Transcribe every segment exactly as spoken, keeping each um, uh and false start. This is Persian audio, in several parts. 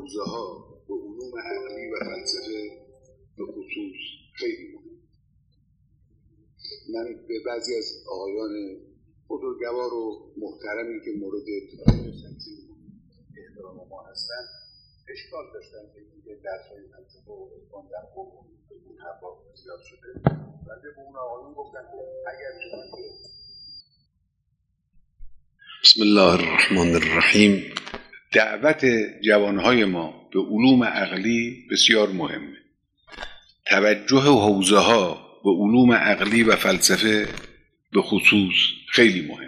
حوزه‌ها به علوم عقلی و فلسفه به خصوص خیلی مهم. من به بعضی از آقایان بزرگوار و محترمی که مورد احترام ما هستن اشکال داشتن که اینکه درس‌های فلسفه و عرفان در قم این حرفا زیاد شده. بنده به اون آقایان گفتم که اگر چنانچه بسم الله الرحمن الرحیم دعوت جوانهای ما به علوم عقلی بسیار مهمه. توجه حوزه‌ها به علوم عقلی و فلسفه به خصوص خیلی مهم.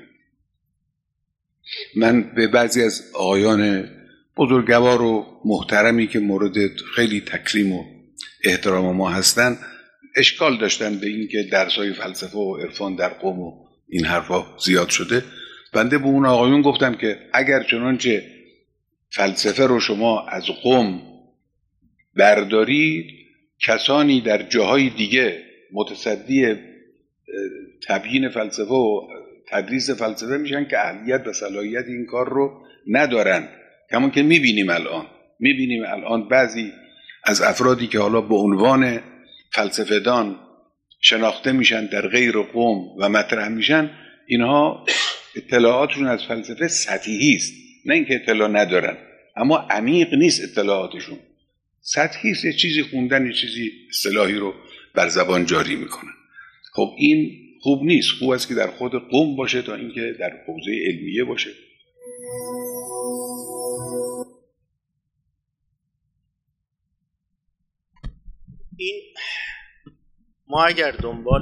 من به بعضی از آقایان بزرگوار و محترمی که مورد خیلی تکریم و احترام ما هستن اشکال داشتن به این که درس‌های فلسفه و عرفان در قم و این حرفا زیاد شده. بنده به اون آقایون گفتم که اگر چنانچه فلسفه رو شما از قم بردارید، کسانی در جاهای دیگه متصدی تبیین فلسفه و تدریس فلسفه میشن که اهلیت و صلاحیت این کار رو ندارن. کما که میبینیم الان میبینیم الان بعضی از افرادی که حالا به عنوان فلسفه‌دان شناخته میشن در غیر قم و مطرح میشن، اینها اطلاعاتشون از فلسفه سطحی است، نه اینکه اطلاع ندارن، اما عمیق نیست اطلاعاتشون، سطحی است، یه چیزی خوندن، یه چیزی اصطلاحی رو بر زبان جاری میکنن. خب این خوب نیست. خوب است که در خود قم باشه تا اینکه در حوزه علمیه باشه. این ما اگر دنبال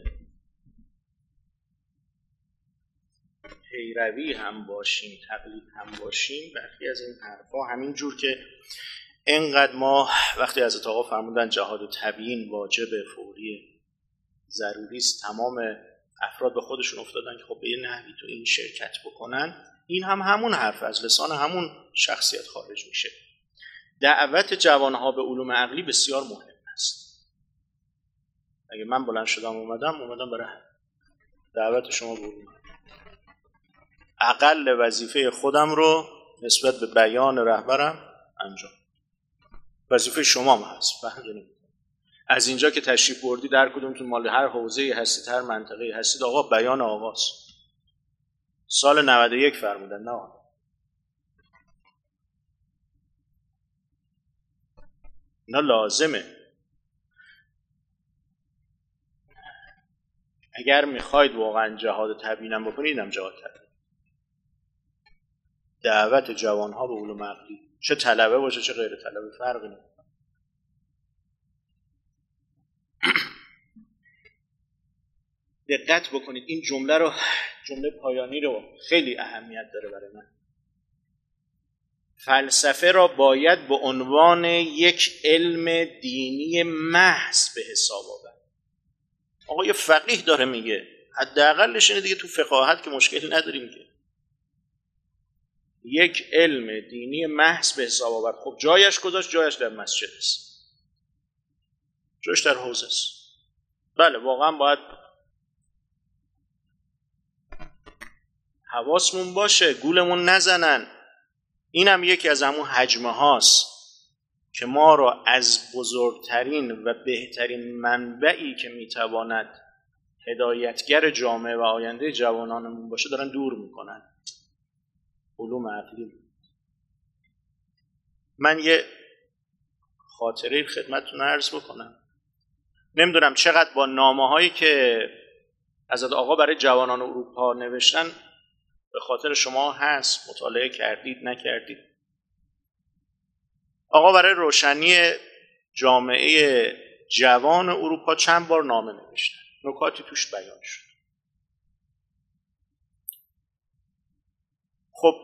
پیروی هم باشیم، تقلید هم باشیم، برخی از این حرفا همین جور که اینقدر ما وقتی حضرت آقا فرمودن جهاد و تبیین واجب، فوری، ضروری است، تمام افراد به خودشون افتادن که خب به یه نحوی تو این شرکت بکنن، این هم همون حرف از لسان همون شخصیت خارج میشه. دعوت جوانها به علوم عقلی بسیار مهم است. اگه من بلند شدم اومدم اومدم برای دعوت شما به علوم اقل وظیفه خودم رو نسبت به بیان رهبرم انجام. وظیفه شما هم هست. فهمیدید؟ از اینجا که تشریف بردی در کدومتون مال هر حوزه‌ای هستید، هر منطقه‌ای هستید، آقا بیان آغاز سال نود و یک فرمودن، نه اینا لازمه. اگر میخواید واقعا جهاد تبیینم بکنید، هم جهاد تبیین، دعوت جوانها به علوم عقلی، چه طلبه باشه چه غیر طلبه، فرقی نمیکنه. دقت بکنید این جمله رو، جمله پایانی رو خیلی اهمیت داره برای من. فلسفه را باید به عنوان یک علم دینی محض به حساب آورد. آقا یه فقیه داره میگه، حداقلش اینه دیگه، تو فقاهت که مشکلی نداریم که یک علم دینی محض به حساب آورد. خب جایش کجاست؟ جایش در مسجد است، جایش در حوزه است. بله واقعا باید حواسمون باشه گولمون نزنن. اینم یکی از همون حجمه هاست که ما را از بزرگترین و بهترین منبعی که میتواند هدایتگر جامعه و آینده جوانانمون باشه دارن دور میکنن. علوم عقلی. من یه خاطره خدمتتون عرض بکنم. نمیدونم چقدر با نامه هایی که حضرت آقا برای جوانان اروپا نوشتن به خاطر شما هست، مطالعه کردید نکردید. آقا برای روشنی جامعه جوان اروپا چند بار نامه نوشتن، نکاتی توش بیان شد. خب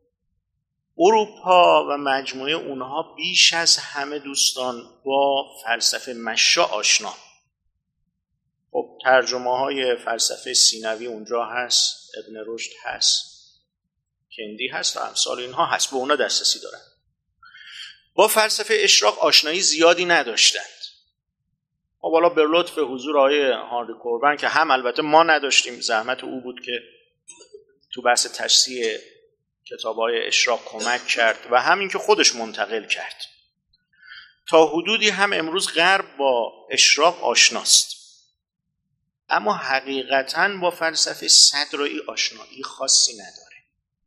اروپا و مجموعه اونها بیش از همه دوستان با فلسفه مشا آشنا. خب ترجمه های فلسفه سینوی اونجا هست، ابن رشد هست، کندی هست و امثال اینها هست، به اونا دسترسی دارن. با فلسفه اشراق آشنایی زیادی نداشتند. خب حالا به لطف حضور آقای هانری کوربن که هم البته ما نداشتیم، زحمت او بود که تو بحث تشریح کتاب‌های اشراق کمک کرد و همین که خودش منتقل کرد. تا حدودی هم امروز غرب با اشراق آشناست، اما حقیقتاً با فلسفه صدرایی آشنایی خاصی نداره.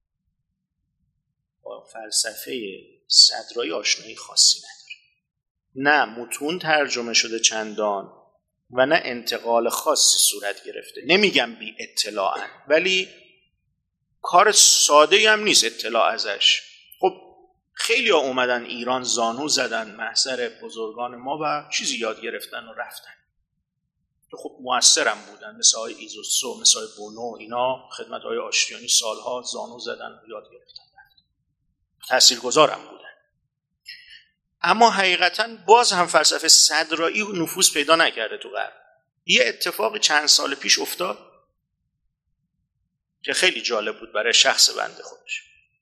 با فلسفه صدرایی آشنایی خاصی نداره. نه متون ترجمه شده چندان و نه انتقال خاصی صورت گرفته. نمیگم بی اطلاعاً، ولی کار ساده هم نیست اطلاع ازش. خب خیلی ها اومدن ایران زانو زدن محضر بزرگان ما و چیزی یاد گرفتن و رفتن که خب مؤثرم بودن، مثل های ایزوتسو، مثل های بونو، اینا خدمت های آشتیانی سالها زانو زدن و یاد گرفتن، تاثیرگذارم بودن. اما حقیقتا باز هم فلسفه صدرایی نفوذ پیدا نکرده تو غرب. یه اتفاق چند سال پیش افتاد که خیلی جالب بود برای شخص بنده خودش.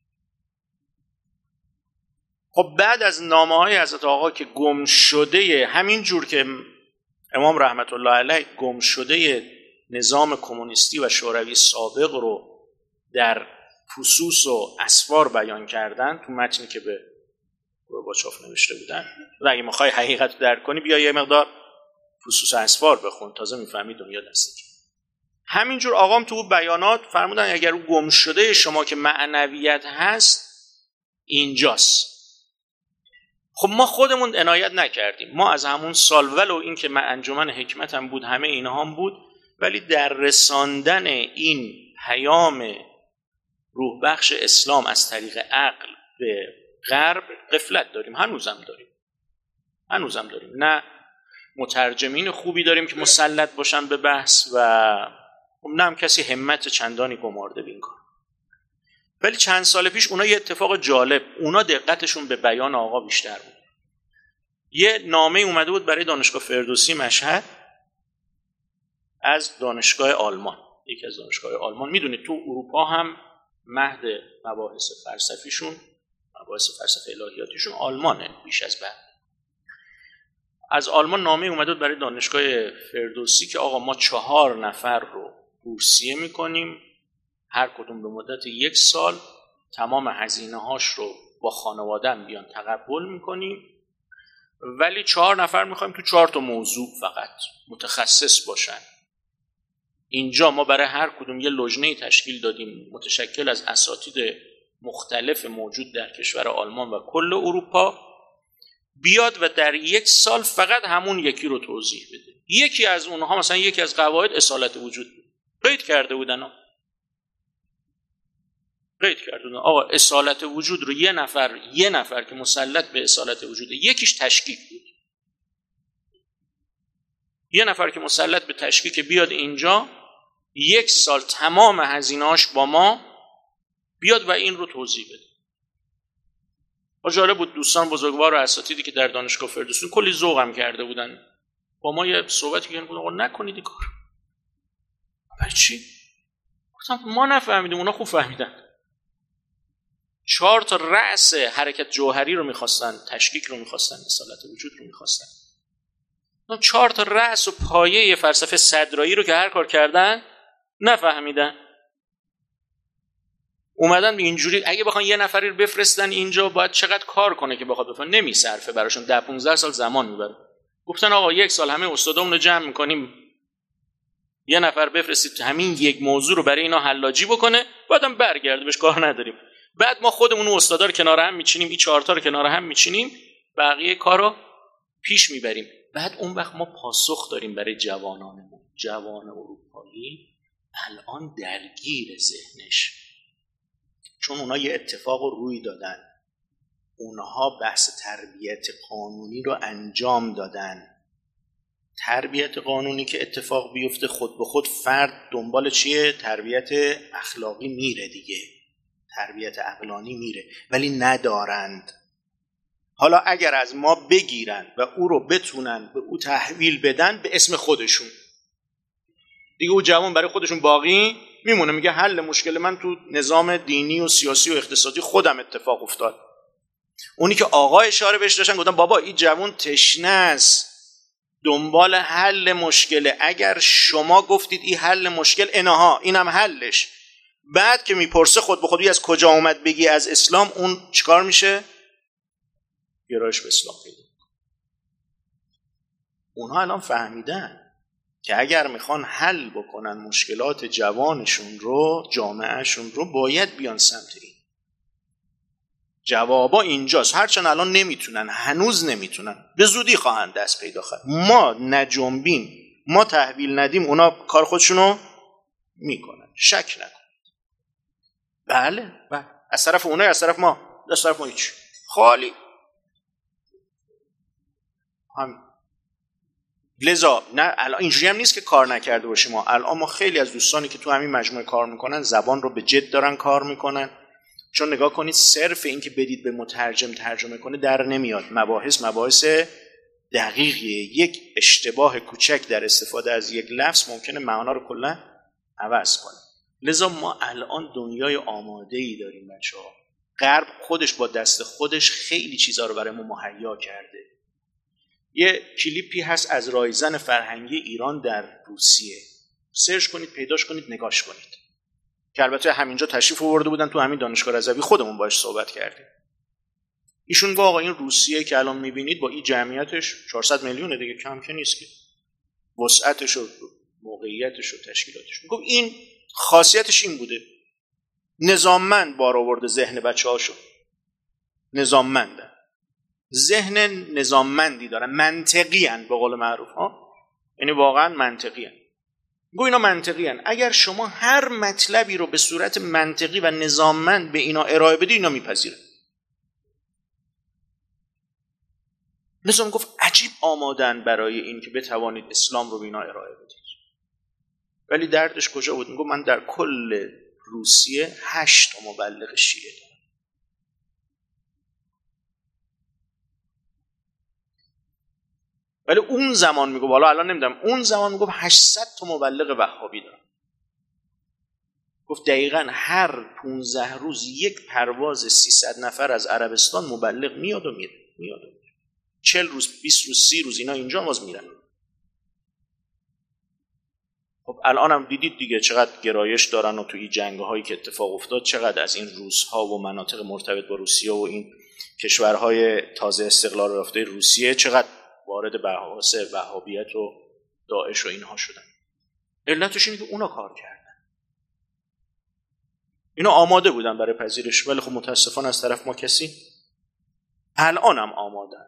خب بعد از نامه‌های حضرت آقا که گم شده، همین جور که امام رحمت الله علیه گم شده نظام کمونیستی و شوروی سابق رو در فصوص و اسفار بیان کردن تو متنی که به گورباچوف نوشته بودن، و اگه میخوای حقیقت رو درک کنی بیا یه مقدار فصوص و اسفار بخون، تازه میفهمی دنیا دسته. همینجور آقام تو بیانات فرمودن اگر اون گم شده شما که معنویت هست اینجاست. خب ما خودمون عنایت نکردیم. ما از همون سال ولو این که من انجمن حکمت هم بود، همه اینها هم بود، ولی در رساندن این پیام روح بخش اسلام از طریق عقل به غرب غفلت داریم. هنوزم داریم هنوزم داریم نه مترجمین خوبی داریم که مسلط باشن به بحث و نه هم کسی همت چندانی گمارده به این کار. ولی چند سال پیش اونا یه اتفاق جالب، اونا دقتشون به بیان آقا بیشتر بود. یه نامه اومده بود برای دانشگاه فردوسی مشهد از دانشگاه آلمان، یکی از دانشگاه آلمان. میدونید تو اروپا هم مهد مباحث فلسفیشون، مباحث فلسفه الهیاتیشون آلمانه بیش از بعد. از آلمان نامه اومده بود برای دانشگاه فردوسی که آقا ما چهار نفر رو بورسیه میکنیم، هر کدوم به مدت یک سال تمام هزینه هاش رو با خانواده‌ام بیان تقبل میکنیم، ولی چهار نفر میخوایم تو چهار تا موضوع فقط متخصص باشن. اینجا ما برای هر کدوم یه لجنه تشکیل دادیم متشکل از اساتید مختلف موجود در کشور آلمان و کل اروپا، بیاد و در یک سال فقط همون یکی رو توضیح بده. یکی از اونها مثلا یکی از قواعد اصالت وجود بود، قید کرده بودن قید کرده بودن آقا اصالت وجود رو یه نفر یه نفر که مسلط به اصالت وجود، یکیش تشکیک بود، یه نفر که مسلط به تشکیک بیاد اینجا یک سال تمام هزینه‌اش با ما بیاد و این رو توضیح بده. جالب بود، دوستان بزرگوار و اساتیدی که در دانشگاه فردوسی کلی ذوقم کرده بودن با ما یه صحبتی کردن، گفتن آقا نکنید این کار. برای چی؟ گفتم ما نفهمیدیم، اونا خوب فهمیدن. چهار تا رأس حرکت جوهری رو می‌خواستن، تشکیک رو می‌خواستن، اصالت وجود رو می‌خواستن. اون چهار تا رأس و پایه فلسفه صدرایی رو که هر کار کردن نفهمیدن. اومدن به اینجوری اگه بخوان یه نفری رو بفرستن اینجا باید چقدر کار کنه که بخواد بفهمه، نمیصرفه براشون، ده پانزده سال زمان میبره. گفتن آقا یک سال همه استادامون رو جمع میکنیم، یه نفر بفرستید همین یک موضوع رو برای اینا حلاجی بکنه، بعدم برگرده، بهش کار نداریم. بعد ما خودمون اون استادا رو کنار هم میچینیم، این چهار تا رو کنار هم میچینیم، بقیه کارو پیش میبریم. بعد اون وقت ما پاسخ داریم برای جوانانمون. جوان اروپایی الان درگیر ذهنش، چون اونا یه اتفاق رو روی دادن، اونها بحث تربیت قانونی رو انجام دادن. تربیت قانونی که اتفاق بیفته خود به خود فرد دنبال چیه؟ تربیت اخلاقی میره دیگه، تربیت عقلانی میره، ولی ندارند. حالا اگر از ما بگیرن و او رو بتونن به او تحویل بدن به اسم خودشون، دیگه او جوان برای خودشون باقی میمونه، میگه حل مشکل من تو نظام دینی و سیاسی و اقتصادی خودم اتفاق افتاد. اونی که آقا اشاره بهش داشتن گفتن بابا این جوان تشنه است، دنبال حل مشکله. اگر شما گفتید این حل مشکل، اینها اینم حلش، بعد که میپرسه خود به خودی از کجا اومد بگی از اسلام، اون چیکار میشه؟ گرایش به اسلام پیدا. اونها الان فهمیدن که اگر میخوان حل بکنن مشکلات جوانشون رو، جامعهشون رو، باید بیان سمت این. جوابا اینجاست. هرچند الان نمیتونن، هنوز نمیتونن، به زودی خواهند دست پیدا کرد. ما نجنبیم، ما تحویل ندیم، اونا کار خودشونو میکنن، شک نکن. بله بله، از طرف اونها، از طرف ما، از طرف ما هیچ، خالی همین. لذا نه الان اینجوری هم نیست که کار نکرده باشیم. ما الان ما خیلی از دوستانی که تو همین مجموعه کار میکنن زبان رو به جد دارن کار میکنن، چون نگاه کنید صرف این که بدید به مترجم ترجمه کنه در نمیاد. مباحث مباحث دقیقیه. یک اشتباه کوچک در استفاده از یک لفظ ممکنه معنا رو کلا عوض کنه. لذا ما الان دنیای آماده‌ای داریم بچه‌ها. غرب خودش با دست خودش خیلی چیزا رو برای ما مهیا کرده. یه کلیپی هست از رایزن فرهنگی ایران در روسیه، سرچ کنید، پیداش کنید، نگاش کنید، که البته همینجا تشریف آورده بودن تو همین دانشگاه رضوی، خودمون باهاش صحبت کردیم. ایشون گفت آقا این روسیه که الان میبینید با این جمعیتش چهارصد میلیونه دیگه، کم که نیست که، وسعتش و موقعیتش و تشکیلاتش. میگم این خاصیتش این بوده، نظاممند بار آورده ذهن بچه‌هاشو، نظاممندن، ذهن نظاممندی دارن، منطقی ان به قول معروف ها، یعنی واقعا منطقی ان. گو اینا منطقی ان. اگر شما هر مطلبی رو به صورت منطقی و نظاممند به اینا ارائه بدی، اینا میپذیرن. لذا گفت عجیب آمادن برای این که بتوانید اسلام رو به اینا ارائه بدید. ولی دردش کجا بود؟ میگه من در کل روسیه هشت تا مبلغ شیعه دارم. ولی اون زمان میگه، والا الان نمیدونم، اون زمان میگه هشتصد تا مبلغ وهابی دارم. گفت دقیقاً هر پانزده روز یک پرواز سیصد نفر از عربستان مبلغ میاد و میره، میاد و میره. چهل روز، بیست روز، سی روز اینا اینجا باز میرن. خب الان هم دیدید دیگه چقدر گرایش دارن و توی جنگ‌هایی که اتفاق افتاد چقدر از این روس‌ها و مناطق مرتبط با روسیه و این کشورهای تازه استقلال یافته روسیه چقدر وارد بحث وهابیت و داعش و اینها شدن. علتش اینه که اونا کار کردن. اینا آماده بودن برای پذیرش، ولی خب متاسفانه از طرف ما کسی، الان هم آمادن.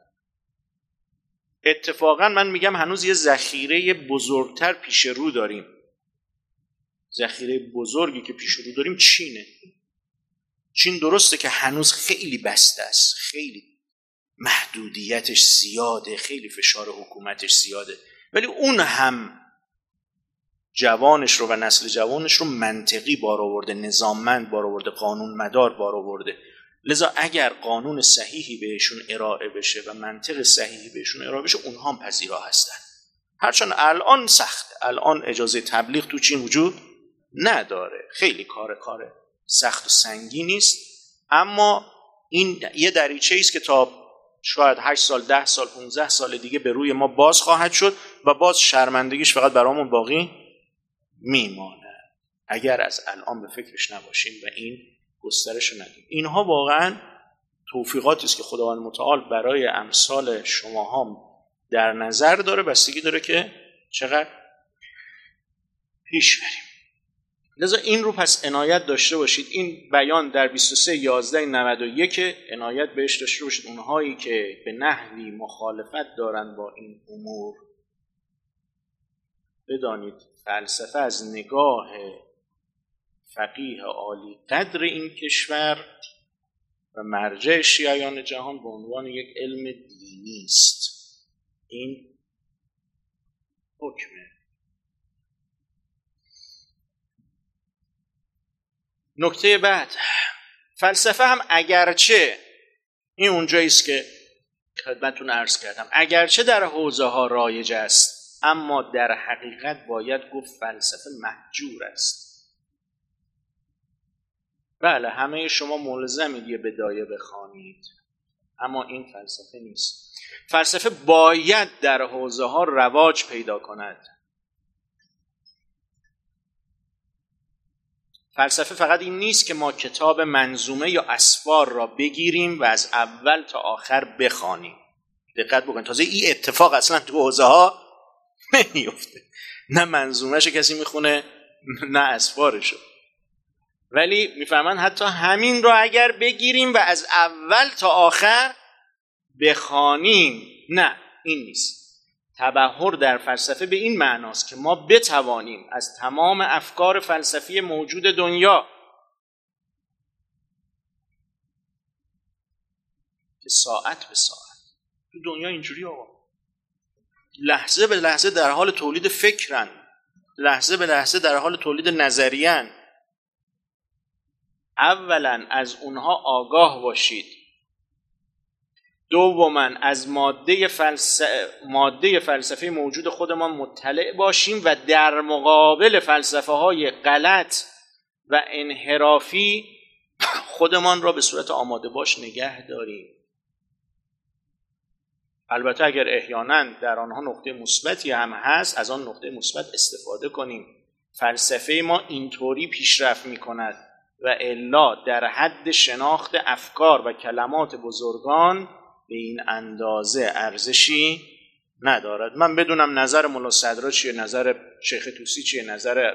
اتفاقا من میگم هنوز یه ذخیره بزرگتر پیش رو داریم. ذخیره بزرگی که پیش رو داریم چینه. چین درسته که هنوز خیلی بسته است، خیلی محدودیتش زیاده، خیلی فشار حکومتش زیاده، ولی اون هم جوانش رو و نسل جوانش رو منطقی بار آورده، نظاممند بار آورده، قانون مدار بار آورده. لذا اگر قانون صحیحی بهشون ارائه بشه و منطق صحیحی بهشون ارائه بشه، اونها هم پذیرا هستن. هرچند الان سخت، الان اجازه تبلیغ تو چین وجود نداره، خیلی کار کاره سخت و سنگینی است، اما این یه دریچه‌ای است که تا شاید هشت سال، ده سال، پانزده سال دیگه به روی ما باز خواهد شد و باز شرمندگیش فقط برامون باقی میمانه اگر از الان به فکرش نباشیم و این گسترش ندیم. اینها واقعا توفیقاتی است که خداوند متعال برای امثال شما هم در نظر داره، بستگی داره که چقدر پیش بریم. لذا این رو پس عنایت داشته باشید. این بیان در بیست و سه یازده نود و یک عنایت بهش داشته باشید. اونهایی که به نحوی مخالفت دارن با این امور، بدانید فلسفه از نگاه فقیه عالی قدر این کشور و مرجع شیعیان جهان به عنوان یک علم دینی است. این حکمه. نکته بعد، فلسفه هم اگرچه این اونجایی است که خدمتتون عرض کردم، اگرچه در حوزه ها رایج است، اما در حقیقت باید گفت فلسفه مهجور است. بله همه شما ملزمید یه بدایه بخوانید، اما این فلسفه نیست. فلسفه باید در حوزه ها رواج پیدا کند. فلسفه فقط این نیست که ما کتاب منظومه یا اسفار را بگیریم و از اول تا آخر بخوانیم. دقت بکنید، تازه این اتفاق اصلا تو حوزه ها نمیفته، نه منظومه‌شو کسی میخونه نه اسفارشو، ولی میفهمن حتی همین رو اگر بگیریم و از اول تا آخر بخوانیم، نه این نیست. تبحر در فلسفه به این معناست که ما بتوانیم از تمام افکار فلسفی موجود دنیا که ساعت به ساعت تو دنیا اینجوری آقا لحظه به لحظه در حال تولید فکرن، لحظه به لحظه در حال تولید نظریه‌اند، اولا از اونها آگاه باشید، دوما از ماده فلسفه ماده فلسفی موجود خودمان مطلع باشیم و در مقابل فلسفه های غلط و انحرافی خودمان را به صورت آماده باش نگه داریم. البته اگر احیانا در آنها نقطه مثبتی هم هست، از آن نقطه مثبت استفاده کنیم. فلسفه ما اینطوری پیشرفت می‌کند و الا در حد شناخت افکار و کلمات بزرگان به این اندازه ارزشی ندارد. من بدونم نظر مولا صدرا چیه، نظر شیخ طوسی چیه، نظر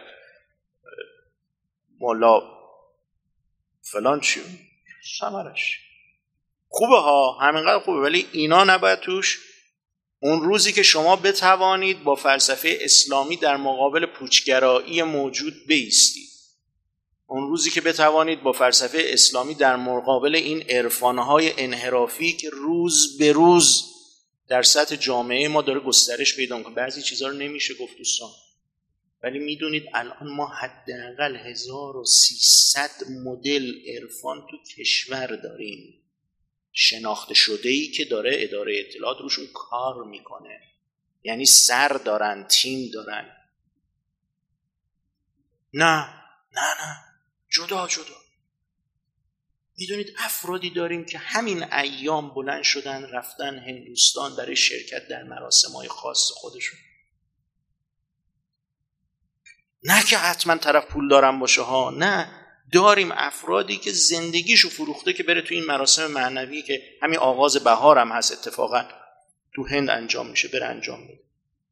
مولا فلان چیه، ثمرش خوبه ها، همینقدر خوبه، ولی اینا نباید توش اون روزی که شما بتوانید با فلسفه اسلامی در مقابل پوچگرایی موجود بایستید، اون روزی که بتوانید با فلسفه اسلامی در مقابل این عرفانهای انحرافی که روز به روز در سطح جامعه ما داره گسترش پیدا می‌کنه، بعضی چیزا رو نمیشه گفت دوستان، ولی میدونید الان ما حداقل هزار و سیصد مدل عرفان تو کشور داریم، شناخته شده‌ای که داره اداره اطلاعات روشون کار میکنه، یعنی سر دارن، تیم دارن. نه نه نه جدا جدا. میدونید افرادی داریم که همین ایام بلند شدن رفتن هندوستان برای شرکت در مراسم‌های خاص خودشون. نه که حتما طرف پول دارن باشه ها، نه، داریم افرادی که زندگیشو فروخته که بره تو این مراسم معنوی که همین آغاز بهار هم هست، اتفاقا تو هند انجام میشه، بره انجام میده.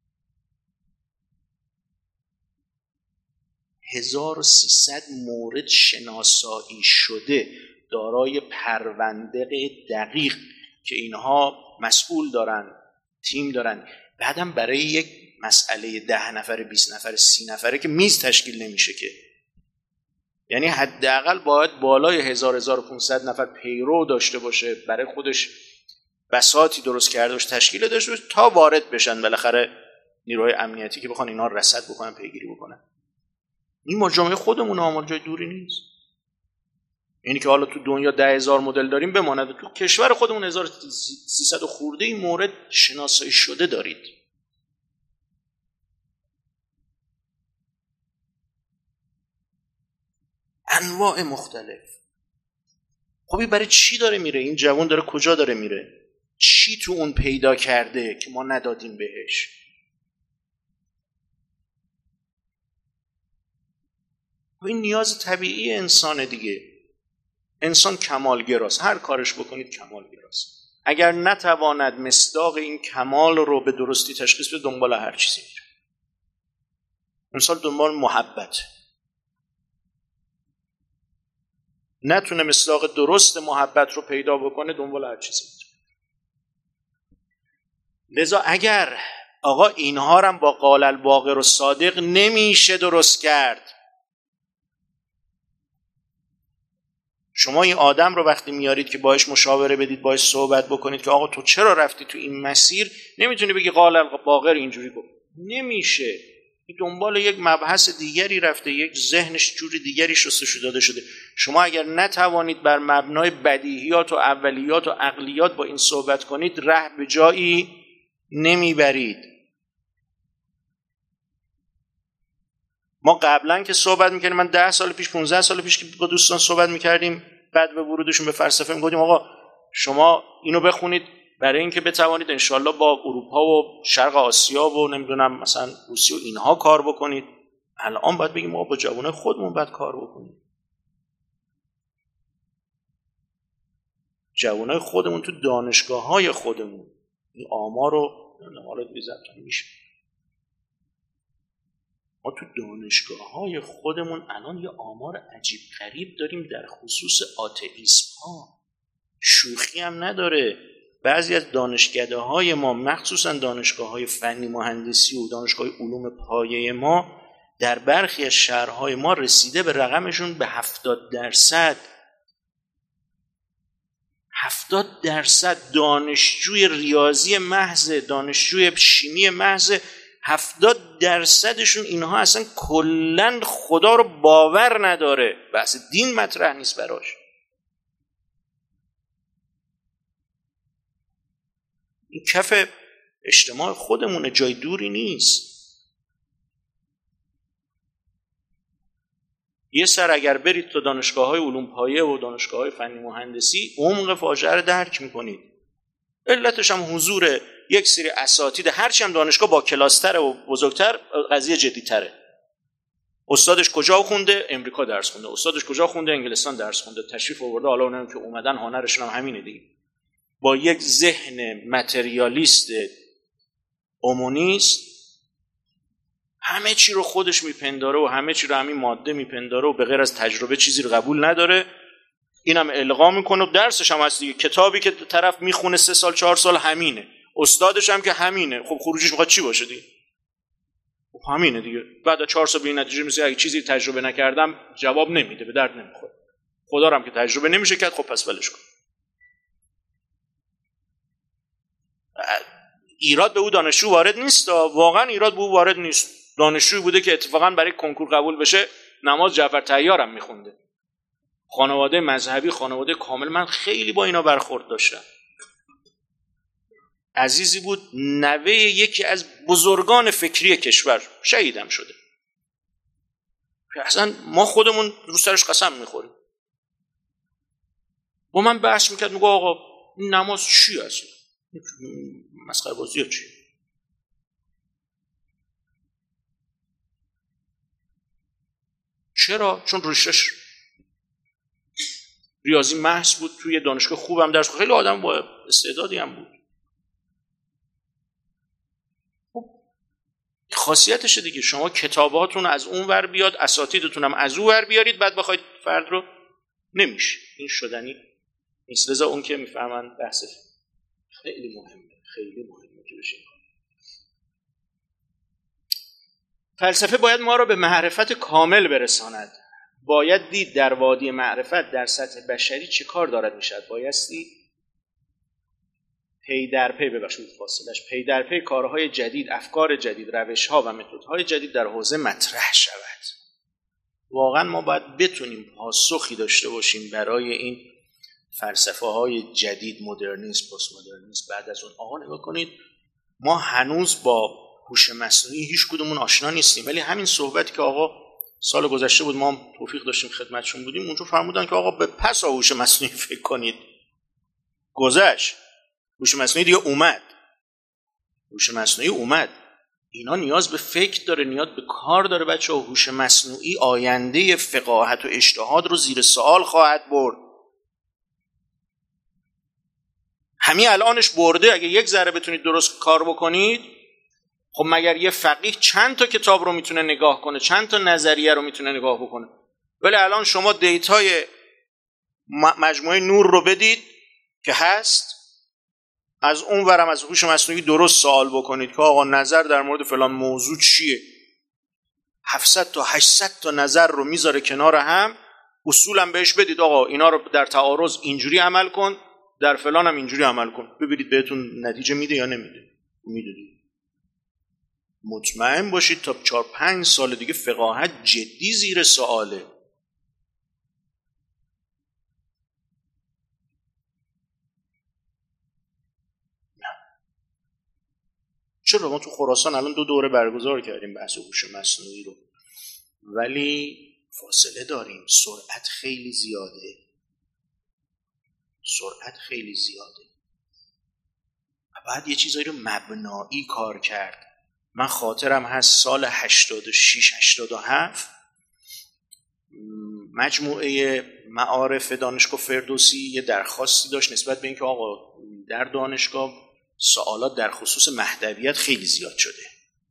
هزار و سیصد مورد شناسایی شده دارای پرونده دقیق که اینها مسئول دارن، تیم دارن، بعدم برای یک مسئله ده نفر، بیست نفر، سی نفره که میز تشکیل نمیشه که، یعنی حداقل باید بالای هزار هزار و پانصد نفر پیرو داشته باشه، برای خودش بساطی درست کرده باشه، تشکیل داشته باشه تا وارد بشن بالاخره نیروهای امنیتی که بخوان اینا رو رصد بکنن، پیگیری بکنن. این ما جامعه خودمون ما جای دوری نیست. اینی که حالا تو دنیا ده هزار مدل داریم بماند، تو کشور خودمون هزار و سیصد خورده این مورد شناسایی شده دارید. انواع مختلف. خب برای چی داره میره؟ این جوان داره کجا داره میره؟ چی تو اون پیدا کرده که ما ندادیم بهش؟ و این نیاز طبیعی انسان دیگه. انسان کمالگراست، هر کارش بکنید کمالگراست. اگر نتواند مصداق این کمال رو به درستی تشخیص بده، دنبال هر چیزی میره. انسان دنبال محبت، نتونه مصداق درست محبت رو پیدا بکنه، دنبال هر چیزی میره. لذا اگر آقا اینها رو با قال الباقر و صادق نمیشه درست کرد، شما این آدم رو وقتی میارید که باهاش مشاوره بدید، باهاش صحبت بکنید که آقا تو چرا رفتی تو این مسیر، نمیتونی بگی قال الباقر اینجوری گفت، نمیشه. این دنبال یک مبحث دیگری رفته، یک ذهنش جوری دیگری شستشو داده شده. شما اگر نتوانید بر مبنای بدیهیات و اولیات و عقلیات با این صحبت کنید، ره به جایی نمیبرید. ما قبلا که صحبت میکردیم، من ده سال پیش پانزده سال پیش که با دوستان صحبت میکردیم، بعد به ورودشون به فلسفه میگفتیم آقا شما اینو بخونید برای اینکه بتوانید انشالله با اروپا و شرق آسیا و نمیدونم مثلا روسیه و اینها کار بکنید. الان باید بگیم ما با جوانای خودمون باید کار بکنیم. جوانای خودمون تو دانشگاه‌های خودمون این آمار رو نمارات بیزبطان میشه. ما تو دانشگاه‌های خودمون الان یه آمار عجیب غریب داریم در خصوص آتئیسم ها. شوخی هم نداره. بعضی از دانشکده‌های ما مخصوصا دانشگاه‌های فنی مهندسی و دانشگاه علوم پایه ما در برخی از شهرهای ما رسیده به رقمشون به هفتاد درصد. هفتاد درصد دانشجوی ریاضی محض، دانشجوی شیمی محض، هفتاد درصدشون اینها اصلا کلن خدا رو باور نداره، بحث دین مطرح نیست براش. این کف اجتماع خودمونه، جای دوری نیست. یه سر اگر برید تا دانشگاه‌های علوم پایه و دانشگاه‌های فنی مهندسی عمق فاجعه رو درک می‌کنید. علتش هم حضور یک سری اساتید، هرچی هم دانشگاه با کلاستر و بزرگتر قضیه جدی‌تره. استادش کجا خونده؟ امریکا درس خونده. استادش کجا خونده؟ انگلستان درس خونده. تشریف آورده، حالا اونم که اومدن هنرشون هم همینه دیگه. با یک ذهن متریالیست اومونیست همه چی رو خودش میپنداره و همه چی رو همین ماده میپنداره و به غیر از تجربه چیزی رو قبول نداره. اینم القا میکنه و درسش هم هست دیگه. کتابی که طرف میخونه سه سال چهار سال همینه، استادش هم که همینه. خب خروجیش میخواد چی باشه دیگه؟ خب همینه دیگه. بعد از چهار سال به این نتیجه میرسه اگه چیزی تجربه نکردم جواب نمیده، به درد نمیخوره. خدا رو هم که تجربه نمیشه کرد، خب پس ولش کن. ایراد به او دانشجو وارد نیست، واقعا ایراد به او وارد نیست. دانشجویی بوده که اتفاقا برای کنکور قبول بشه نماز جعفر طیار هم میخونده. خانواده مذهبی، خانواده کامل. من خیلی با اینا برخورد داشتم. عزیزی بود، نوه یکی از بزرگان فکری کشور، شهیدم شده. اصلا ما خودمون رو سرش قسم میخوریم. با من بحث میکرد، میگه آقا این نماز چی اصلا؟ مسخره بازی چی؟ چرا؟ چون ریشش ریاضی محض بود، توی دانشگاه خوبم درس، خیلی آدم با استعدادی هم بود. خب خاصیتشه دیگه. شما کتاباتون از اون ور بیاد، اساتیدتون هم از اون ور بیارید، بعد بخواید فرد رو، نمیشه. این شدنی نیست. لذا اون که میفهمن بحث خیلی مهمه، خیلی مهمه که بشه. فلسفه باید ما را به معرفت کامل برساند. باید دید در وادی معرفت در سطح بشری چه کار دارد میشد. بایستی پی در پی ببخشید فاصلش پی در پی کارهای جدید، افکار جدید، روش‌ها و متدهای جدید در حوزه مطرح شود. واقعا ما باید بتونیم پاسخی داشته باشیم برای این فلسفه های جدید، مدرنیسم، پست مدرنیسم. بعد از اون آقا نگاه کنید، ما هنوز با هوش مصنوعی هیچ کدومون آشنا نیستیم، ولی همین صحبتی که آقا سال گذشته بود ما هم توفیق داشتیم خدمتشون بودیم، اونجا فرمودن که آقا به پس هوش مصنوعی فکر کنید. گذشت، هوش مصنوعی دیگه اومد. هوش مصنوعی اومد. اینا نیاز به فکر داره، نیاز به کار داره. بچه‌ها هوش مصنوعی آینده فقاهت و اجتهاد رو زیر سوال خواهد برد. همین الانش برده. اگه یک ذره بتونید درست کار بکنید، خب مگر یه فقیه چند تا کتاب رو میتونه نگاه کنه، چند تا نظریه رو میتونه نگاه بکنه؟ ولی الان شما دیتای مجموعه نور رو بدید که هست، از اون ورم از هوش مصنوعی درست سوال بکنید که آقا نظر در مورد فلان موضوع چیه. هفتصد تا هشتصد تا نظر رو میذاره کنار هم، اصولا بهش بدید آقا اینا رو در تعارض اینجوری عمل کن، در فلان هم اینجوری عمل کن، ببینید بهتون نتیجه میده یا نمیده. میده دیگه. مطمئن باشید تا چهار پنج سال دیگه فقاهت جدی زیر سواله. چرا ما تو خراسان الان دو دوره برگزار کردیم بحث هوش مصنوعی رو، ولی فاصله داریم. سرعت خیلی زیاده. سرعت خیلی زیاده. و بعد یه چیزایی رو مبنایی کار کرد. من خاطرم هست سال هشتاد و شش هشتاد و هفت مجموعه معارف دانشگاه فردوسی یه درخواستی داشت نسبت به اینکه آقا در دانشگاه سوالات در خصوص مهدویت خیلی زیاد شده،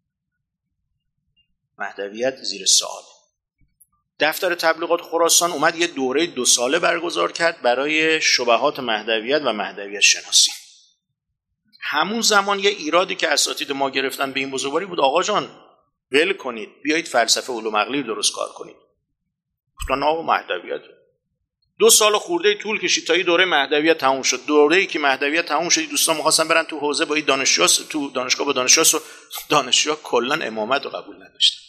مهدویت زیر سوال. دفتر تبلیغات خراسان اومد یه دوره دو ساله برگزار کرد برای شبهات مهدویت و مهدویت شناسی. همون زمان یه ایرادی که اساتید ما گرفتن به این بزرگواری بود، آقا جان ول کنید بیایید فلسفه علوم عقلی درست کار کنید. گفتن آقا مهدویت دو سال خورده طول کشید تا این دوره مهدویت تموم شد. دوره‌ای که مهدویت تموم شد دوستان می‌خواستن برن تو حوزه با این دانشجو تو دانشگاه با دانشجو دانشجو کلا امامت رو قبول نداشتن.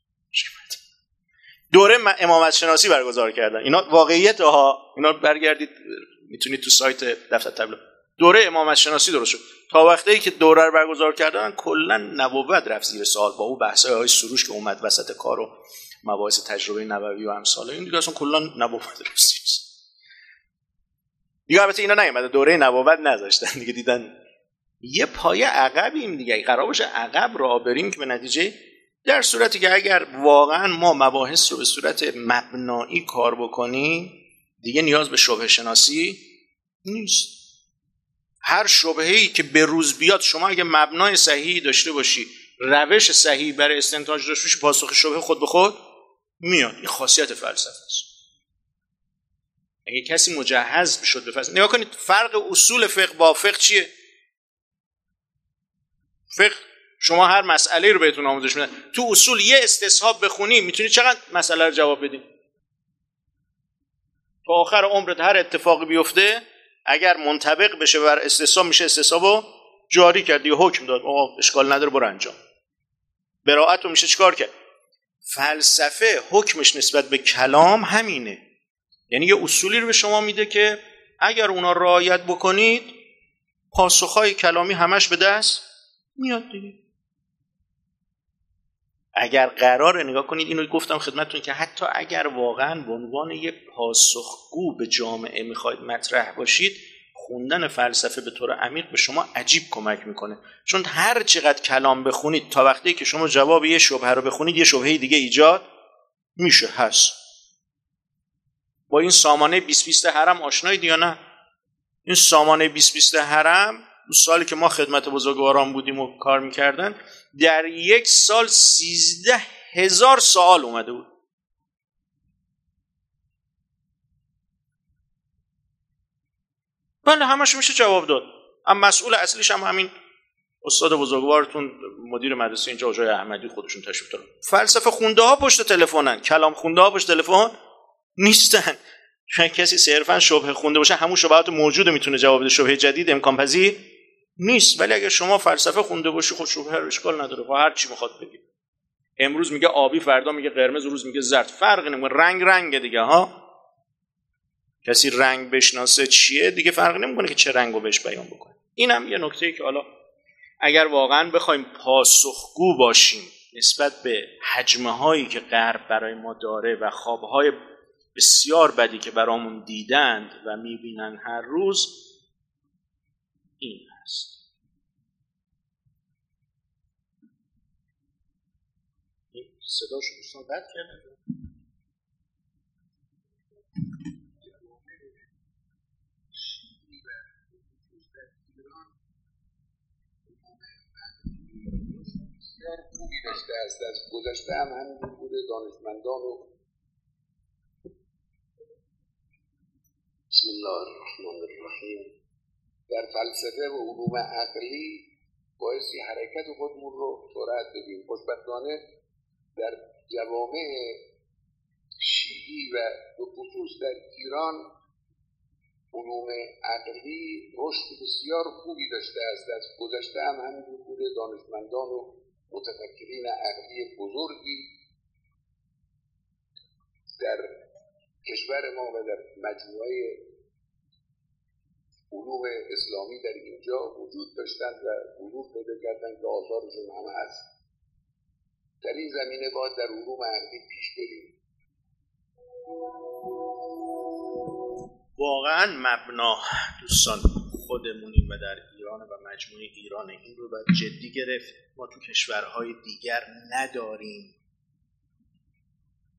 دوره امامت شناسی برگزار کردن. اینا واقعیت ها، اینا برگردید میتونید تو سایت دفتر تبلیغ. دوره امامت شناسی درست شد. تا وقتی که دوره رو برگزار کردن کلا نبوت رفت زیر سوال با اون بحث‌های های سروش که اومد وسط کار و مباحث تجربه نبوی و امثال. این دیگه اصلا کلا نبوت رفت زیر سوال. دیگه البته اینا نیومدن دوره نبوت نذاشتن دیگه، دیدن یه پایه عقبیم دیگه، قرار باشه عقب راه بریم که به نتیجه، در صورتی که اگر واقعا ما مباحث رو به صورت مبنایی کار بکنیم دیگه نیاز به شبهه شناسی نیست. هر شبهه‌ای که به روز بیاد شما اگه مبنای صحیحی داشته باشی، روش صحیح برای استنتاج داشته باشی، پاسخ شبهه خود به خود میاد. این خاصیت فلسفه است. اگه کسی مجهز شد به فلسفه، نگاه کنید فرق اصول فقه با فقه چیه؟ فقه شما هر مسئله رو بهتون آموزش میدن، تو اصول یه استصحاب بخونی میتونی چقدر مسئله رو جواب بدی. تا آخر عمرت هر اتفاقی بیفته اگر منطبق بشه بر استصحاب میشه استصحابو جاری کرد، یه حکم داد آقا اشکال نداره برو انجام. براءت رو میشه چیکار کرد؟ فلسفه حکمش نسبت به کلام همینه، یعنی یه اصولی رو به شما میده که اگر اونا رعایت بکنید پاسخهای کلامی همش به دست میاد دیگه. اگر قراره نگاه کنید، اینو گفتم خدمتتون که حتی اگر واقعا به عنوان یک پاسخگو به جامعه میخواید مطرح باشید، خوندن فلسفه به طور عمیق به شما عجیب کمک میکنه، چون هر چقدر کلام بخونید تا وقتی که شما جواب یه شبهه رو بخونید یه شبهه دیگه ایجاد میشه هست. با این سامانه بیست بیست حرم آشنایید یا نه؟ این سامانه بیست بیست حرم اون سالی که ما خدمت بزرگواران بودیم و کار میکردن در یک سال سیزده هزار سوال اومده بود. بله همش میشه جواب داد. اما مسئول اصلیش هم همین استاد بزرگوارتون مدیر مدرسه اینجا آقای احمدی خودشون تشریف دارن. فلسفه خونده ها پشت تلفنن، کلام خونده ها پشت تلفن نیستن. چون کسی صرفا شبهه خونده باشه همون شبهات موجوده میتونه جواب بده، شبهه جدید امکان پذیر نیست. ولی اگه شما فلسفه خونده باشی خود شبهه رو اشکال نداره، با هر چی میخواد بگید. امروز میگه آبی، فردا میگه قرمز، روز میگه زرد، فرق نمیکنه، رنگ رنگ دیگه ها. کسی رنگ بشناسه چیه دیگه فرق نمیکنه که چه رنگو بهش بیان بکنه. اینم یه نکته‌ای که حالا اگر واقعا بخوایم پاسخگو باشیم نسبت به حجمه هایی که غرب برای ما داره و خوابهای بسیار بدی که برامون دیدند و میبینن هر روز، این هست. این صدا شو دوستان قطع کرده. خوبی داشته است، از گذشته هم همین بوده. دانشمندان و بسم الله الرحمن الرحیم در فلسفه و علوم عقلی بایستی حرکت خودمون رو سرعت بدیم. خوشبختانه در جوامع شیعی و به خصوص در ایران علوم عقلی رشد بسیار خوبی داشته است. از گذشته هم همین بوده. دانشمندان و متفکرین عقلی بزرگی در کشور ما و در مجموعه علوم اسلامی در اینجا وجود داشتند و ظهور پیدا کردند که آثارشون همه هست. در این زمینه باید در علوم عقلی پیش بریم. واقعا مبنا دوستان خودمونیم و در ایران و مجموعه ایران، این رو باید جدی گرفت. ما تو کشورهای دیگر نداریم.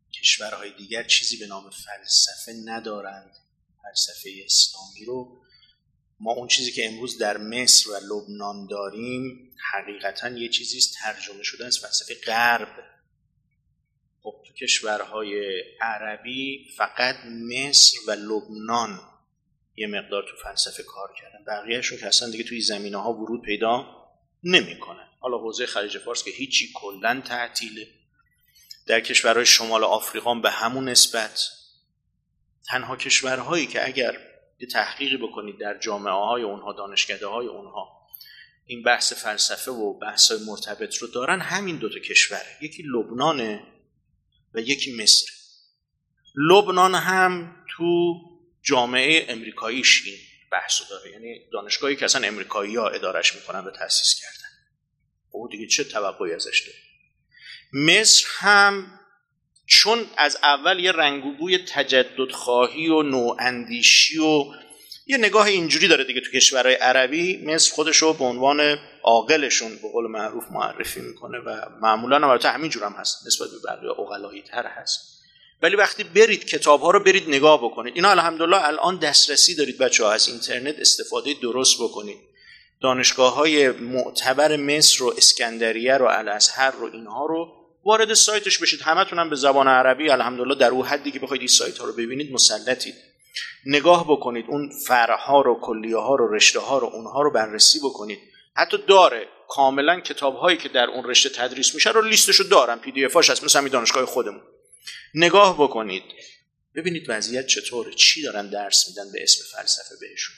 کشورهای دیگر چیزی به نام فلسفه ندارند، فلسفه اسلامی رو. ما اون چیزی که امروز در مصر و لبنان داریم حقیقتاً یه چیزی است ترجمه شده از فلسفه غرب. خب تو کشورهای عربی فقط مصر و لبنان یه مقدار تو فلسفه کار کردن، بقیه‌شون که اصلا دیگه توی زمینه‌ها ورود پیدا نمی‌کنن. حالا حوزه خلیج فارس که هیچی کلاً تعطیله. در کشورهای شمال آفریقا به همون نسبت. تنها کشورهایی که اگر یه تحقیقی بکنید در جامعه‌های اونها، دانشکده‌های اونها این بحث فلسفه و بحث‌های مرتبط رو دارن، همین دوتا کشوره، یکی لبنانه و یکی مصر. لبنان هم تو جامعه امریکاییش این بحثو داره، یعنی دانشگاهی که اصلا امریکایی‌ها ادارش میکنن و تأسیس کردن. او دیگه چه توقعی ازش داره. مصر هم چون از اول یه رنگ و بوی تجدد خواهی و نواندیشی و یه نگاه اینجوری داره دیگه تو کشورهای عربی، مصر خودشو به عنوان عاقلشون به قول معروف معرفی میکنه و معمولا هم البته همینجور هم هست، نسبت به بقیه عقلایی تر هست. ولی وقتی برید کتاب‌ها رو برید نگاه بکنید، اینا الحمدلله الان دسترسی دارید بچه‌ها، از اینترنت استفاده درست بکنید. دانشگاه‌های معتبر مصر و اسکندریه رو، الازهر رو، اینها رو وارد سایتش بشید، همتون هم به زبان عربی الحمدلله در اون حدی که بخواید این سایت‌ها رو ببینید مسلطید. نگاه بکنید، اون فرع‌ها رو، کلیه‌ها رو، رشته‌ها رو، اونها رو بررسی بکنید. حتی داره کاملا کتاب‌هایی که در اون رشته تدریس میشه رو لیستشو دارم، پی دی اف‌اش هست، مثلا دانشگاه خودمون. نگاه بکنید ببینید وضعیت چطوره، چی دارن درس میدن به اسم فلسفه بهشون.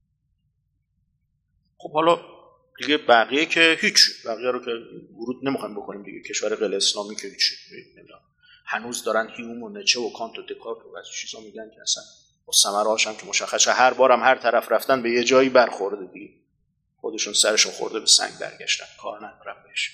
خب حالا دیگه بقیه که هیچ، بقیه رو که ورود نمیخوایم بکنیم دیگه، کشور غیر اسلامی که هیچ نمیدونم هنوز دارن هیوم و نچه و کانت و دکارت و از چیزا میگن که اصلا با ثمره‌هاش هم که مشخصه، هر بارم هر طرف رفتن به یه جایی برخورده دیگه، خودشون سرشون خورده به سنگ برگشتن، کار ندارن بهش.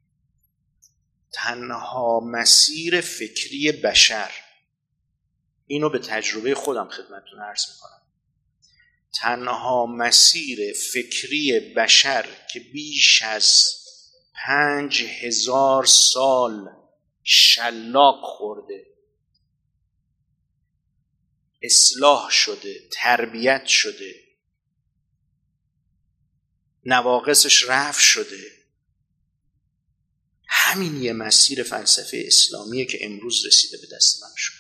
تنها مسیر فکری بشر، اینو به تجربه خودم خدمتتون عرض میکنم، تنها مسیر فکری بشر که بیش از پنج هزار سال شلاق خورده، اصلاح شده، تربیت شده، نواقصش رفع شده، همین یه مسیر فلسفه اسلامیه که امروز رسیده به دست من شما.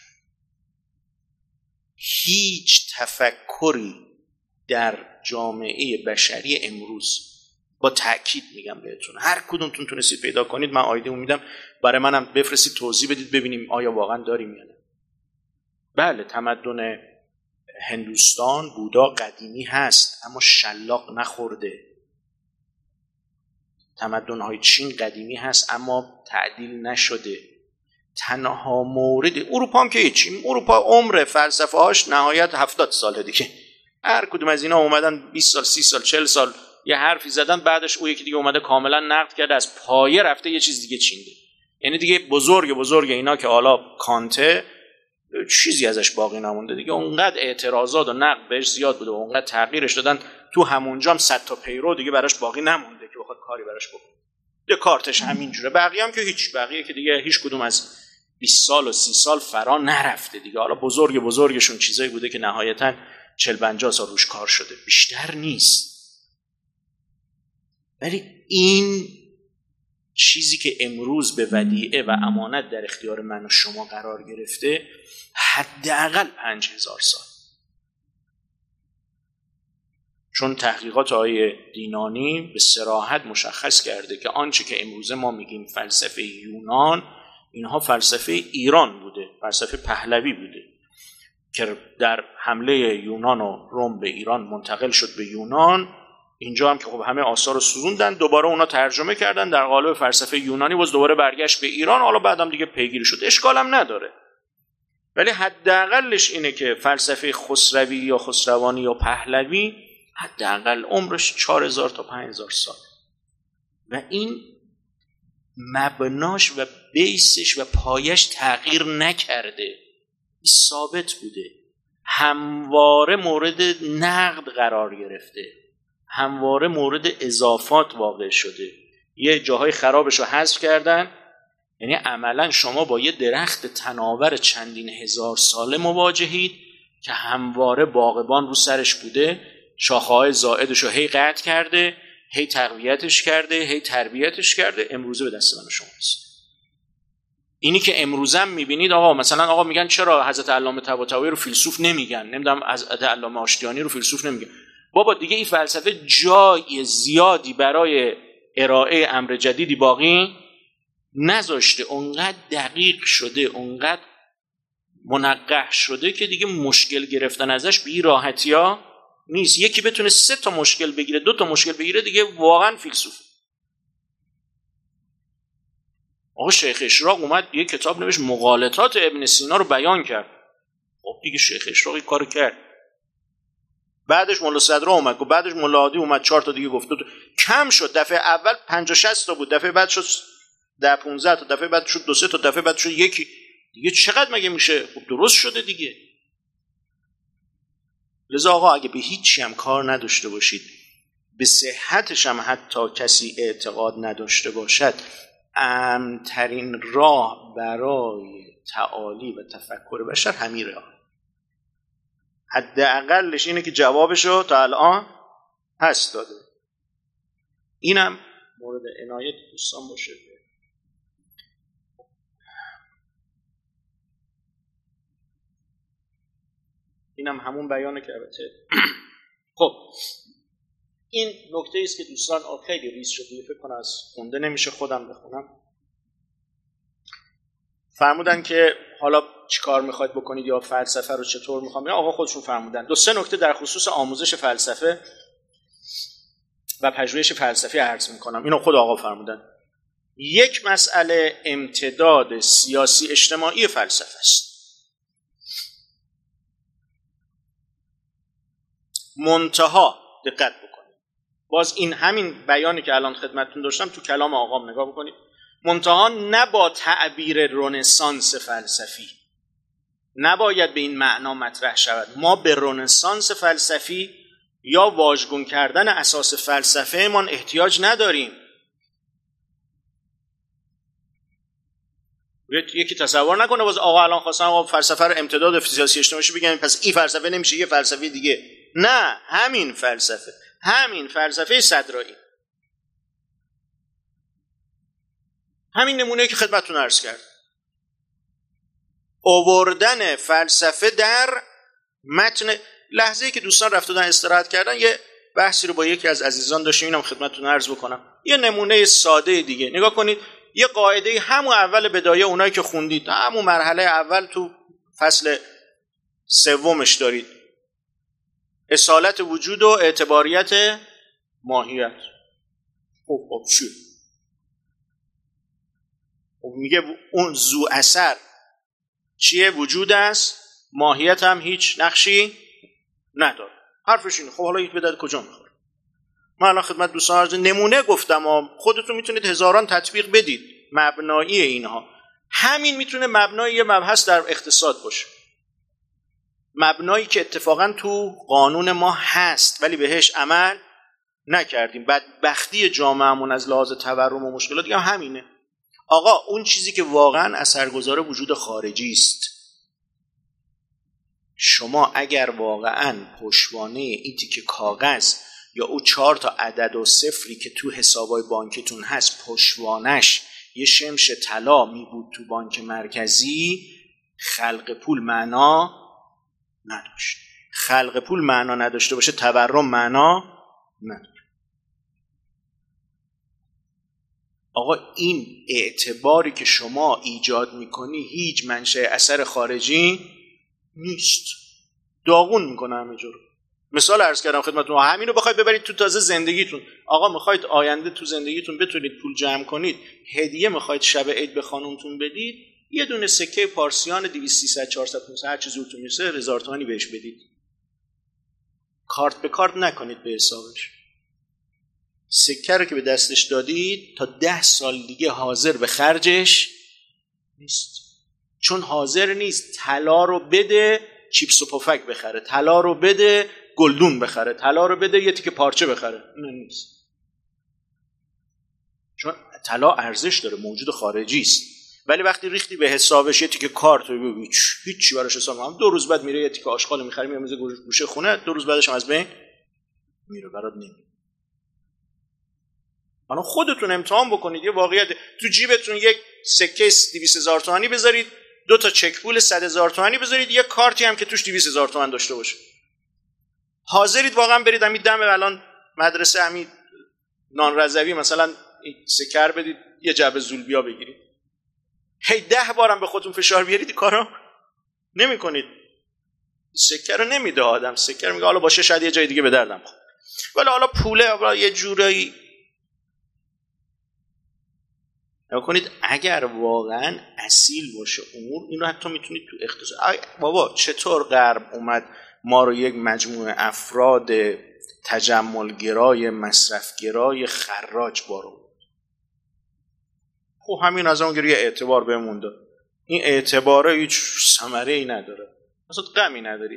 هیچ تفکری در جامعه بشری امروز، با تأکید میگم بهتون، هر کدومتون تونستید پیدا کنید، من آیده‌مو میدم، برای منم بفرستید توضیح بدید ببینیم آیا واقعا داریم یا نه. بله تمدن هندوستان، بودا قدیمی هست اما شلاق نخورده. تمدن‌های چین قدیمی هست اما تعدیل نشده. تنها مورد اروپا هم که هیچی، اروپا عمر فلسفه هاش نهایت هفتاد ساله دیگه، هر کدوم از اینا اومدن بیست سال، سی سال، چهل سال یه حرفی زدن، بعدش او یکی دیگه اومده کاملا نقد کرده، از پایه رفته یه چیز دیگه چینده. یعنی دیگه بزرگ بزرگ اینا که حالا کانته چیزی ازش باقی نمونده دیگه، اونقدر اعتراضات و نقد بهش زیاد بوده و اونقدر تغییرش دادن، تو همونجا هم صد تا پیرو دیگه براش باقی نمونده که بخواد کاری براش بکنه. دکارتش همینجوره، بقیه هم که هیچ، بقیه که دیگه هیچ کدوم از بیست سال و سی سال فرا نرفته دیگه. حالا بزرگ بزرگشون چیزایی بوده که نهایتاً چهل پنجاه سال روش کار شده، بیشتر نیست. ولی این چیزی که امروز به ودیعه و امانت در اختیار من و شما قرار گرفته، حداقل پنج هزار سال. چون تحقیقات آقای دینانی به صراحت مشخص کرده که آنچه که امروز ما میگیم فلسفه یونان، اینها فلسفه ایران بوده، فلسفه پهلوی بوده که در حمله یونان و روم به ایران منتقل شد به یونان. اینجا هم که خب همه آثار رو سوزوندن، دوباره اونا ترجمه کردن در قالب فلسفه یونانی، باز دوباره برگشت به ایران، حالا بعدم دیگه پیگیری شد، اشکالم نداره. ولی حداقلش اینه که فلسفه خسروی یا خسروانی یا پهلوی حداقل عمرش چهار هزار تا پنج هزار سال و این مبناش و بیسش و پایش تغییر نکرده، این ثابت بوده، همواره مورد نقد قرار گرفته، همواره مورد اضافات واقع شده. یه جاهای خرابش رو حذف کردن، یعنی عملا شما با یه درخت تناور چندین هزار ساله مواجهید که همواره باغبان رو سرش بوده، شاخه‌های زائدش رو هی قطع کرده، هی تقویتش کرده، هی تربیتش کرده، امروزه به دست من شما هست. اینی که امروزم میبینید آقا مثلا آقا میگن چرا حضرت علامه طباطبایی رو فیلسوف نمیگن، نمیدونم از حضرت علامه آشتیانی رو فیلسوف نمیگن. بابا دیگه این فلسفه جای زیادی برای ارائه امر جدیدی باقی نذاشته، اونقدر دقیق شده، اونقدر منقح شده که دیگه مشکل گرفتن ازش به این راحتی ها نیست. یکی بتونه سه تا مشکل بگیره، دو تا مشکل بگیره، دیگه واقعا فیلسوفه. آقا شیخ اشراق اومد یه کتاب نوشت مغالطات ابن سینا رو بیان کرد. خب دیگه شیخ اشراق این کارو کرد. بعدش مولا صدرا اومد و بعدش مولا عادی اومد چهار تا دیگه گفت. کم شد، دفعه اول پنجاه شصت تا بود، دفعه بعد شد ده پانزده تا، دفعه بعد شد دو سه تا، دفعه بعد شد یکی. دیگه چقدر مگه میشه؟ خب درست شده دیگه. لذا آقا اگه به هیچی هم کار نداشته باشید، به صحتش هم حتی کسی اعتقاد نداشته باشد، امن‌ترین راه برای تعالی و تفکر بشر همین راه. حداقلش اینه که جوابشو تا الان هست داده. اینم مورد عنایت دوستان باشه. اینم همون بیانه که البته خب این نکته است که دوستان خیلی ریز شد، فکر کنم از خونده نمیشه، خودم بخونم. فرمودن که حالا چیکار میخواید بکنید یا فلسفه رو چطور میخوام، یا آقا خودشون فرمودن. دو سه نکته در خصوص آموزش فلسفه و پژوهش فلسفی عرض میکنم. اینو خود آقا فرمودن. یک مسئله امتداد سیاسی اجتماعی فلسفه است. منتها دقت بکنید، باز این همین بیانی که الان خدمتتون داشتم تو کلام آقام نگاه بکنید. منتها نه با تعبیر رنسانس فلسفی، نباید به این معنا مطرح شود. ما به رنسانس فلسفی یا واژگون کردن اساس فلسفه ما احتیاج نداریم. یکی تصور نکنه باز آقا الان خواستن آقا فلسفه رو امتداد سیاسی اجتماعی بگن پس این فلسفه نمیشه یه فلسفه دیگه. نه، همین فلسفه، همین فلسفه صدرایی، همین نمونه که خدمتتون عرض کرد، آوردن فلسفه در متن. لحظه‌ای که دوستان رفت دادن استراحت کردن یه بحثی رو با یکی از عزیزان داشتیم، اینم خدمتتون عرض بکنم. یه نمونه ساده دیگه نگاه کنید. یه قاعده همون اول بدایه اونایی که خوندید، همون مرحله اول تو فصل سومش دارید، اصالت وجود و اعتباریت ماهیت. خب خب چی؟ خب میگه اون ذو اثر چیه؟ وجود است، ماهیت هم هیچ نقشی نداره. حرفش اینه. خب حالا یک بداد کجا میخوره؟ من الان خدمت دوستان عرض نمونه گفتم و خودتون میتونید هزاران تطبیق بدید مبنایی اینها. همین میتونه مبنای یه مبحث در اقتصاد باشه، مبنایی که اتفاقا تو قانون ما هست ولی بهش عمل نکردیم. بدبختی جامعهمون از لحاظ تورم و مشکلات دیگه هم همینه. آقا اون چیزی که واقعا اثرگذار وجود خارجی است. شما اگر واقعا پشتوانه این تیکه کاغذ یا او چهار تا عدد و صفری که تو حسابای بانکتون هست پشتوانش یه شمش طلا می بود تو بانک مرکزی، خلق پول معنا نداشت. خلق پول معنا نداشته باشه تورم معنا نداره. آقا این اعتباری که شما ایجاد میکنی هیچ منشأ اثر خارجی نیست، داغون میکنه همه جا رو. مثال عرض کردم خدمتتون، همین رو بخواید ببرید تو تازه زندگیتون. آقا میخواید آینده تو زندگیتون بتونید پول جمع کنید، هدیه میخواید شب عید به خانومتون بدید، یه دونه سکه پارسیان دویست سیصد چهارصد پانصد هر چی زورتون میرسه هزار تومانی بهش بدید. کارت به کارت نکنید به حسابش. سکه رو که به دستش دادید تا ده سال دیگه حاضر به خرجش نیست. چون حاضر نیست طلا رو بده چیپس و پفک بخره، طلا رو بده گلدون بخره، طلا رو بده یه تیکه پارچه بخره. نه نیست. چون طلا ارزش داره، موجود خارجی است. ولی وقتی ریختی به حسابش یه تیکه کارت و هیچ هیچی براش حساب نمی‌کنم، دو روز بعد میره یه تیکه آشغال می‌خری میاره میز گوشه خونه، دو روز بعدش هم از بین میره، برات نمیاد. حالا خودتون امتحان بکنید. یه واقعیت، تو جیبتون یک سکه دویست هزار تومانی بذارید، دو تا چک پول صد هزار تومانی بذارید، یه کارتی هم که توش دویست هزار تومان داشته باشه. حاضرید واقعا برید همین دم الان مدرسه همین نان رضوی مثلا سکر بدید، یه جعبه زولبیا بگیرید، هی ده بارم به خودتون فشار بیارید، این کارو نمی‌کنید. سکر رو نمیده آدم، سکر میگه حالا باشه شاید یه جای دیگه به دردم بخوره. ولی حالا پوله حالا یه جورایی نکنید. اگر واقعا اصیل باشه امور، اینو حتی میتونید تو اقتصاد. بابا چطور غرب اومد ما رو یک مجموعه افراد تجملگرای مصرفگرای خراج بارو، خب همین از اون گریه اعتبار بهمون داد. این اعتباره هیچ ثمره ای نداره، اصلا غمی ندارید.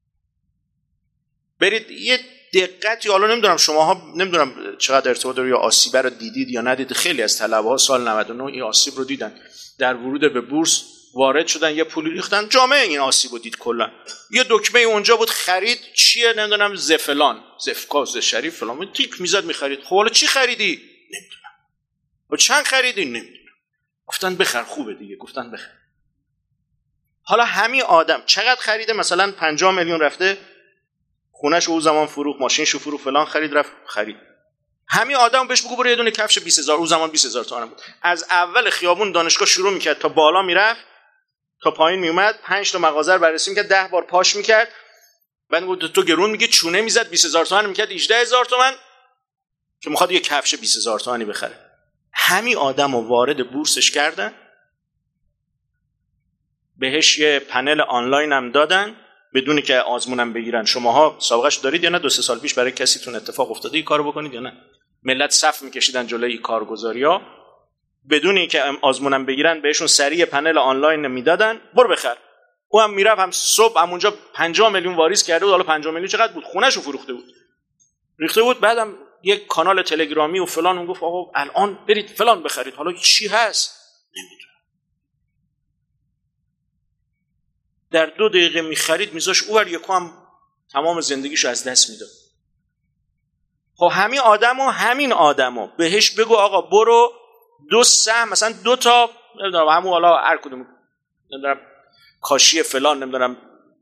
برید یه دقتی، حالا نمیدونم شماها نمیدونم چقدر ارتباط داره یا آسیب رو دیدید یا ندید، خیلی از طلبه‌ها سال نود و نه این آسیب رو دیدن، در ورود به بورس وارد شدن، یه پولی ریختن، جامعه این آسیب رو دید کلا. یه دکمه اونجا بود خرید چیه نمیدونم زفلان زفکاز شریف فلان، تیک میزد میخرید. خب حالا چی خریدی؟ نمیدونم. و چند خریدی؟ نمیدونم. گفتن بخر، خوبه دیگه، گفتن بخر. حالا همین آدم چقدر خریده؟ مثلا پنجاه میلیون رفته خونه‌ش او زمان فروخت، ماشینشو فروخت، فلان خرید رفت خرید. همین آدم بهش بگو برو یه دونه کفش بیست هزار، او زمان بیست هزار تومان بود، از اول خیابون دانشگاه شروع میکرد تا بالا میرفت تا پایین میومد، پنج تا مغازه رو بررسی میکرد، ده بار پاش میکرد. بعد گفت تو گرون میگه، چونه میزد بیست هزار تومان میکرد هجده هزار تومان که میخواد یه کفش بیست هزار تومانی بخره. همین آدمو وارد بورسش کردن، بهش یه پنل آنلاین هم دادن بدون که آزمونم بگیرن. شماها سابقهش دارید یا نه؟ دو سه سال پیش برای کسی تون اتفاق افتاده این کارو بکنید یا نه؟ ملت صف میکشیدن جلوی کارگزاریا بدون اینکه آزمونم بگیرن، بهشون سریع پنل آنلاین میدادن، برو بخر. او هم میرفت، هم صبح همونجا پنجاه میلیون واریز کرده بود. حالا پنجاه میلیون چقدر بود؟ خونه‌شو فروخته بود، ریخته بود. بعدم یک کانال تلگرامی و فلان اون گفت آقا الان برید فلان بخرید. حالا چی هست؟ نمیدونم. در دو دقیقه میخرید، میذاش اوور یکو هم تمام زندگیشو از دست میداد. خب همین آدمو همین آدمو بهش بگو آقا برو دو سهم مثلا دو تا نمیدونم همون حالا هر کدوم نمیدونم کاشی فلان نمیدونم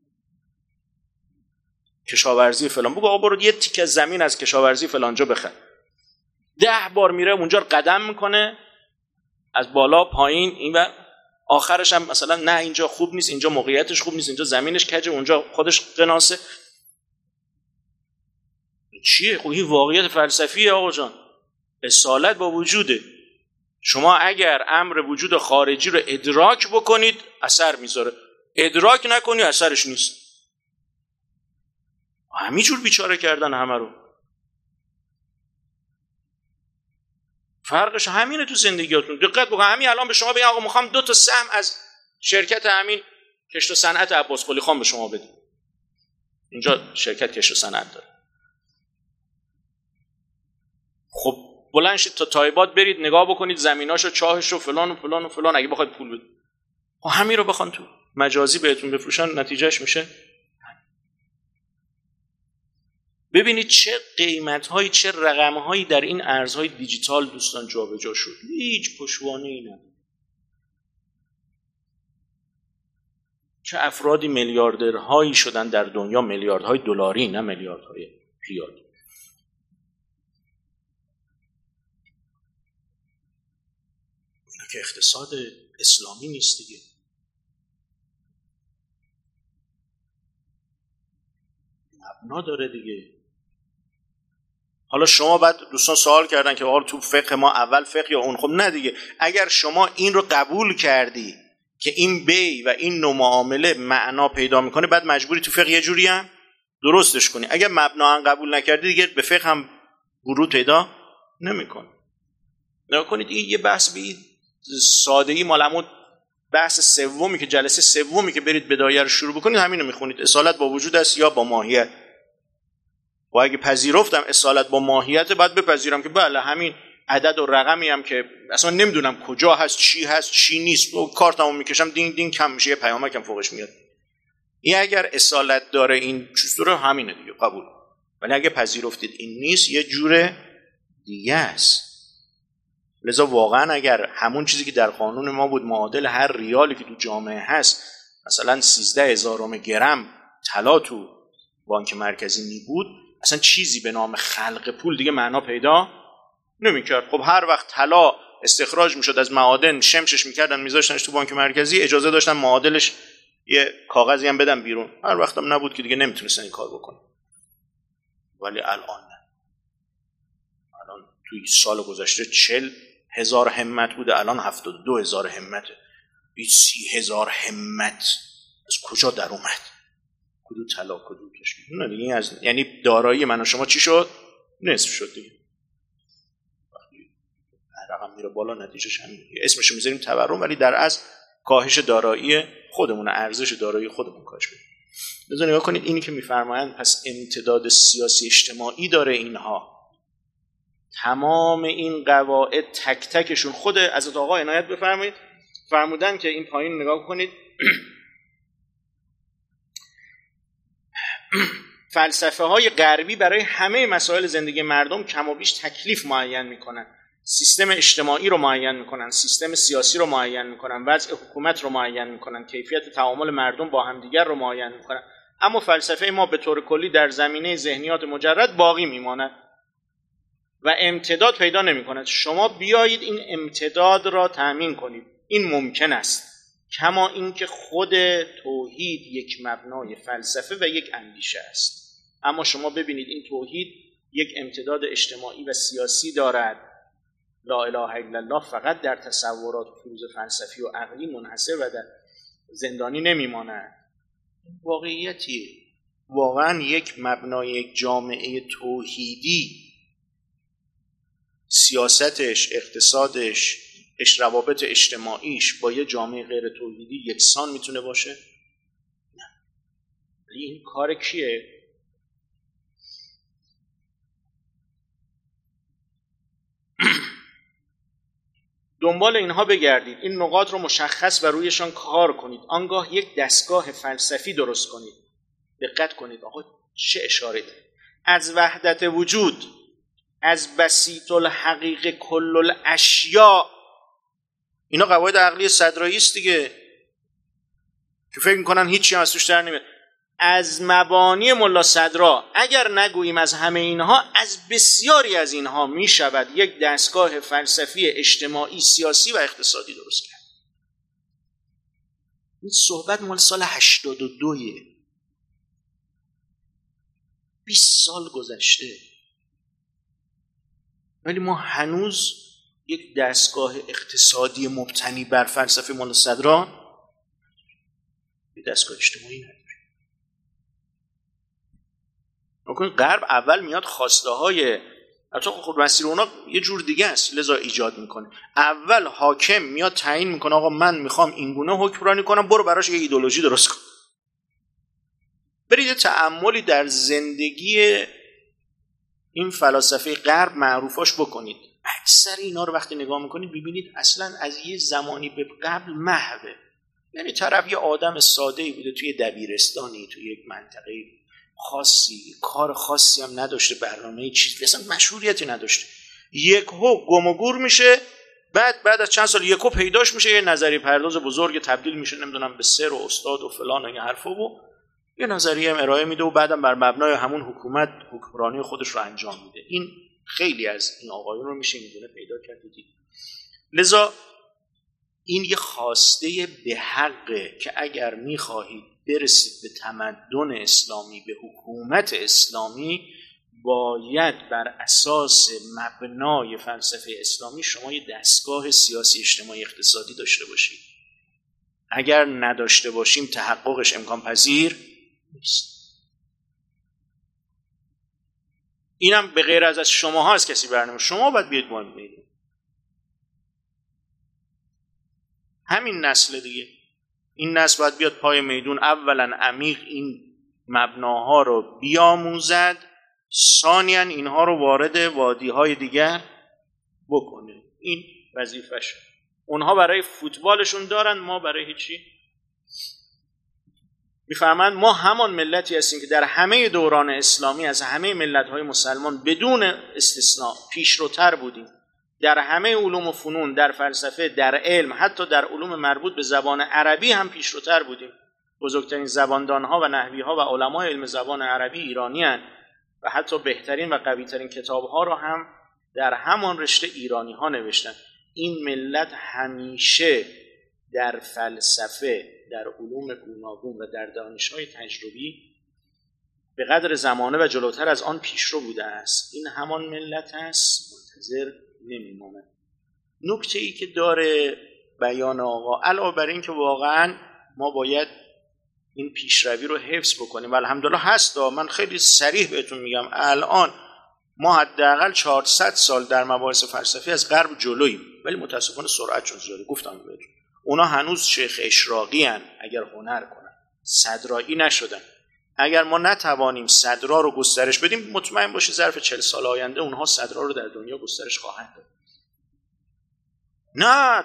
کشاورزی فلان، بگو آقا برو یه تیکه زمین از کشاورزی فلانجا بخر. ده بار میره اونجا قدم میکنه از بالا پایین این و آخرش هم مثلا نه اینجا خوب نیست، اینجا موقعیتش خوب نیست، اینجا زمینش کجه، اونجا خودش قناسه. چیه؟ خب این واقعیت فلسفیه آقا جان. اصالت با وجوده. شما اگر امر وجود خارجی رو ادراک بکنید اثر میذاره، ادراک نکنی اثرش نیست. همینجور بیچاره کردن همه رو. فرقش همینه تو زندگیاتون. دقت بکن. همین الان به شما بگم آقا میخوام دو تا سهم از شرکت همین کشت و صنعت عباس قلی خان به شما بدم. اینجا شرکت کشت و صنعت داره. خب بلند شید تا تایبات برید نگاه بکنید زمیناشو چاهشو فلان و فلان و فلان اگه بخواید پول بدید. خب همین رو بخوان تو مجازی بهتون بفروشن، نتیجهش میشه. ببینید چه قیمت‌هایی چه رقم‌هایی در این ارزهای دیجیتال دوستان جابجا شد. هیچ پشتوانه‌ای نداره. چه افرادی میلیاردرهایی شدن در دنیا، میلیاردهای دلاری نه میلیاردهای ریالی. اینا که اقتصاد اسلامی نیست دیگه. مبنا داره دیگه. حالا شما بعد دوستان سوال کردن که حالا تو فقه ما اول فقه یا اون، خب نه دیگه. اگر شما این رو قبول کردی که این بی و این نوع معامله معنا پیدا میکنه، بعد مجبوری تو فقه یه جوری هم درستش کنی. اگر مبنا هم قبول نکردی دیگه به فقه هم ورود پیدا نمیکنه. نگاه کنید این یه بحث به این سادگی مال بحث سومی که جلسه سومی که برید بدایه رو شروع بکنید همین رو میخونید. اصالت با وجود است یا با ماهیت. و اگه پذیرفتم اصالت با ماهیت، بعد بپذیرم که بله همین عدد و رقمی هم که اصلا نمیدونم کجا هست، چی هست، چی نیست، و کارتمو میکشم دینگ دینگ کم میشه، یه پیامکم فوقش میاد. این اگر اصالت داره این چیزو همینه دیگه، قبول. ولی اگه پذیرفتید این نیست، یه جور دیگه است. لذا واقعا اگر همون چیزی که در قانون ما بود معادل هر ریالی که تو جامعه هست، مثلا سیزده هزارم گرم طلا تو بانک مرکزی می بود، اصلا چیزی به نام خلق پول دیگه معنا پیدا نمی‌کرد. خب هر وقت طلا استخراج میشد از معادن، شمشش میکردن میذاشتنش تو بانک مرکزی، اجازه داشتن معادلش یه کاغذی هم بدن بیرون. هر وقت هم نبود که دیگه نمیتونستن این کار بکنن. ولی الان نه. الان توی سال گذشته چل هزار همت بوده، الان هفتاد و دو هزار همته. این سی هزار همت از کجا در اومد؟ کدو طلا کدو کشمی؟ نه دیگه از یعنی دارایی من و شما چی شد؟ نصف شد دیگه. رقم میره بالا، نتیجهش همین. اسمشو میذاریم تورم، ولی در اصل کاهش دارایی خودمون، ارزش دارایی خودمون کاهش میده. لذا نگاه کنید اینی که میفرمایند پس امتداد سیاسی اجتماعی داره اینها. تمام این قواعد تک تکشون، خود حضرت آقا عنایت بفرمایید فرمودن که این پایین نگاه کنید فلسفه های غربی برای همه مسائل زندگی مردم کم و بیش تکلیف معین میکنن، سیستم اجتماعی رو معین میکنن، سیستم سیاسی رو معین میکنن، وضع حکومت رو معین میکنن، کیفیت تعامل مردم با همدیگر رو معین میکنن. اما فلسفه ما به طور کلی در زمینه ذهنیات مجرد باقی میماند و امتداد پیدا نمیکند. شما بیایید این امتداد را تأمین کنید. این ممکن است، کما اینکه خود توحید یک مبنای فلسفه و یک اندیشه است. اما شما ببینید این توحید یک امتداد اجتماعی و سیاسی دارد. لا اله الا الله فقط در تصورات و فروض فلسفی و عقلی منحصر و در زندانی نمیماند. واقعیتی واقعا یک مبنای یک جامعه توحیدی، سیاستش، اقتصادش، روابط اجتماعیش با یه جامعه غیر توحیدی یکسان میتونه باشه؟ نه. این کار کیه؟ دنبال اینها بگردید، این نقاط رو مشخص و رویشان کار کنید. آنگاه یک دستگاه فلسفی درست کنید. دقت کنید آقا چه اشاره دارید؟ از وحدت وجود، از بسیط الحقیق کل الاشیاء، اینا قواعد عقلی صدرایی است دیگه که فکر میکنن هیچی هم از توش در نمیاد. از مبانی ملا صدرا اگر نگوییم از همه اینها، از بسیاری از اینها می شود یک دستگاه فلسفی اجتماعی، سیاسی و اقتصادی درست کرد. این صحبت مال سال هشتاد و دوه، بیست سال گذشته، ولی ما هنوز یک دستگاه اقتصادی مبتنی بر فلسفه ملا صدرا، یک دستگاه اجتماعی نداریم. نکنید غرب اول میاد خواسته های، البته خود مسیر اونا یه جور دیگه است، لذا ایجاد میکنه. اول حاکم میاد تعیین میکنه آقا من میخوام اینگونه حکمرانی کنم، برو براش یه ایدئولوژی درست کن. برید تأملی در زندگی این فلاسفه غرب معروفاش بکنید. اکثر اینا رو وقتی نگاه میکنید ببینید اصلا از یه زمانی به قبل محوه. یعنی طرف یه آدم ساده‌ای بوده توی دبیرستانی، توی یک منطقه خاصی، کار خاصی هم نداشته، برنامه چیزی اصلا مشهوریتی نداشته، یکهو گم و گور میشه، بعد بعد از چند سال یکو پیداش میشه، یه نظریه پرداز بزرگ تبدیل میشه نمیدونم به سر و استاد و فلان و این حرفا و یه نظریه هم ارائه میده و بعدم بر مبنای همون حکومت حکمرانی خودش رو انجام میده. این خیلی از این آقایون رو میشه میدونه پیدا کردید. لذا این یه خواسته به حقه که اگر میخواهید برسید به تمدن اسلامی، به حکومت اسلامی، باید بر اساس مبنای فلسفه اسلامی شما یه دستگاه سیاسی، اجتماعی، اقتصادی داشته باشید. اگر نداشته باشیم تحققش امکان پذیر نیست. اینم به غیر از شما ها از کسی برنامه، شما باید بیاید باید میدونید. همین نسل دیگه، این نسل باید بیاد پای میدون، اولا عمیق این مبناها رو بیاموزد، ثانیاً اینها رو وارد وادی‌های دیگر بکنه. این وظیفشه. اونها برای فوتبالشون دارن، ما برای هیچی. میفهمن ما همان ملتی هستیم که در همه دوران اسلامی از همه ملت‌های مسلمان بدون استثناء پیشروتر بودیم در همه علوم و فنون، در فلسفه، در علم، حتی در علوم مربوط به زبان عربی هم پیشروتر بودیم. بزرگترین زباندانها و نحویها و علمای علم زبان عربی ایرانی هستند و حتی بهترین و قویترین کتابها را هم در همان رشته ایرانی ها نوشتن. این ملت همیشه در فلسفه، در علوم گوناگون و در دانش‌های تجربی به قدر زمانه و جلوتر از آن پیشرو بوده است. این همان ملت است، منتظر نمیمونه. نکته ای که داره بیان آقا، علاوه بر این که واقعا ما باید این پیشروی رو حفظ بکنیم و الحمدلله هست. من خیلی صریح بهتون میگم الان ما حداقل چهارصد سال در مباحث فلسفی از غرب جلوییم، ولی متاسفانه سرعتشون زیاده. گفتم بهتون اونا هنوز شیخ اشراقی هن اگر هنر کنن، صدرایی نشدن. اگر ما نتوانیم صدرا رو گسترش بدیم، مطمئن باشید ظرف چهل سال آینده اونها صدرا رو در دنیا گسترش خواهند داد. نه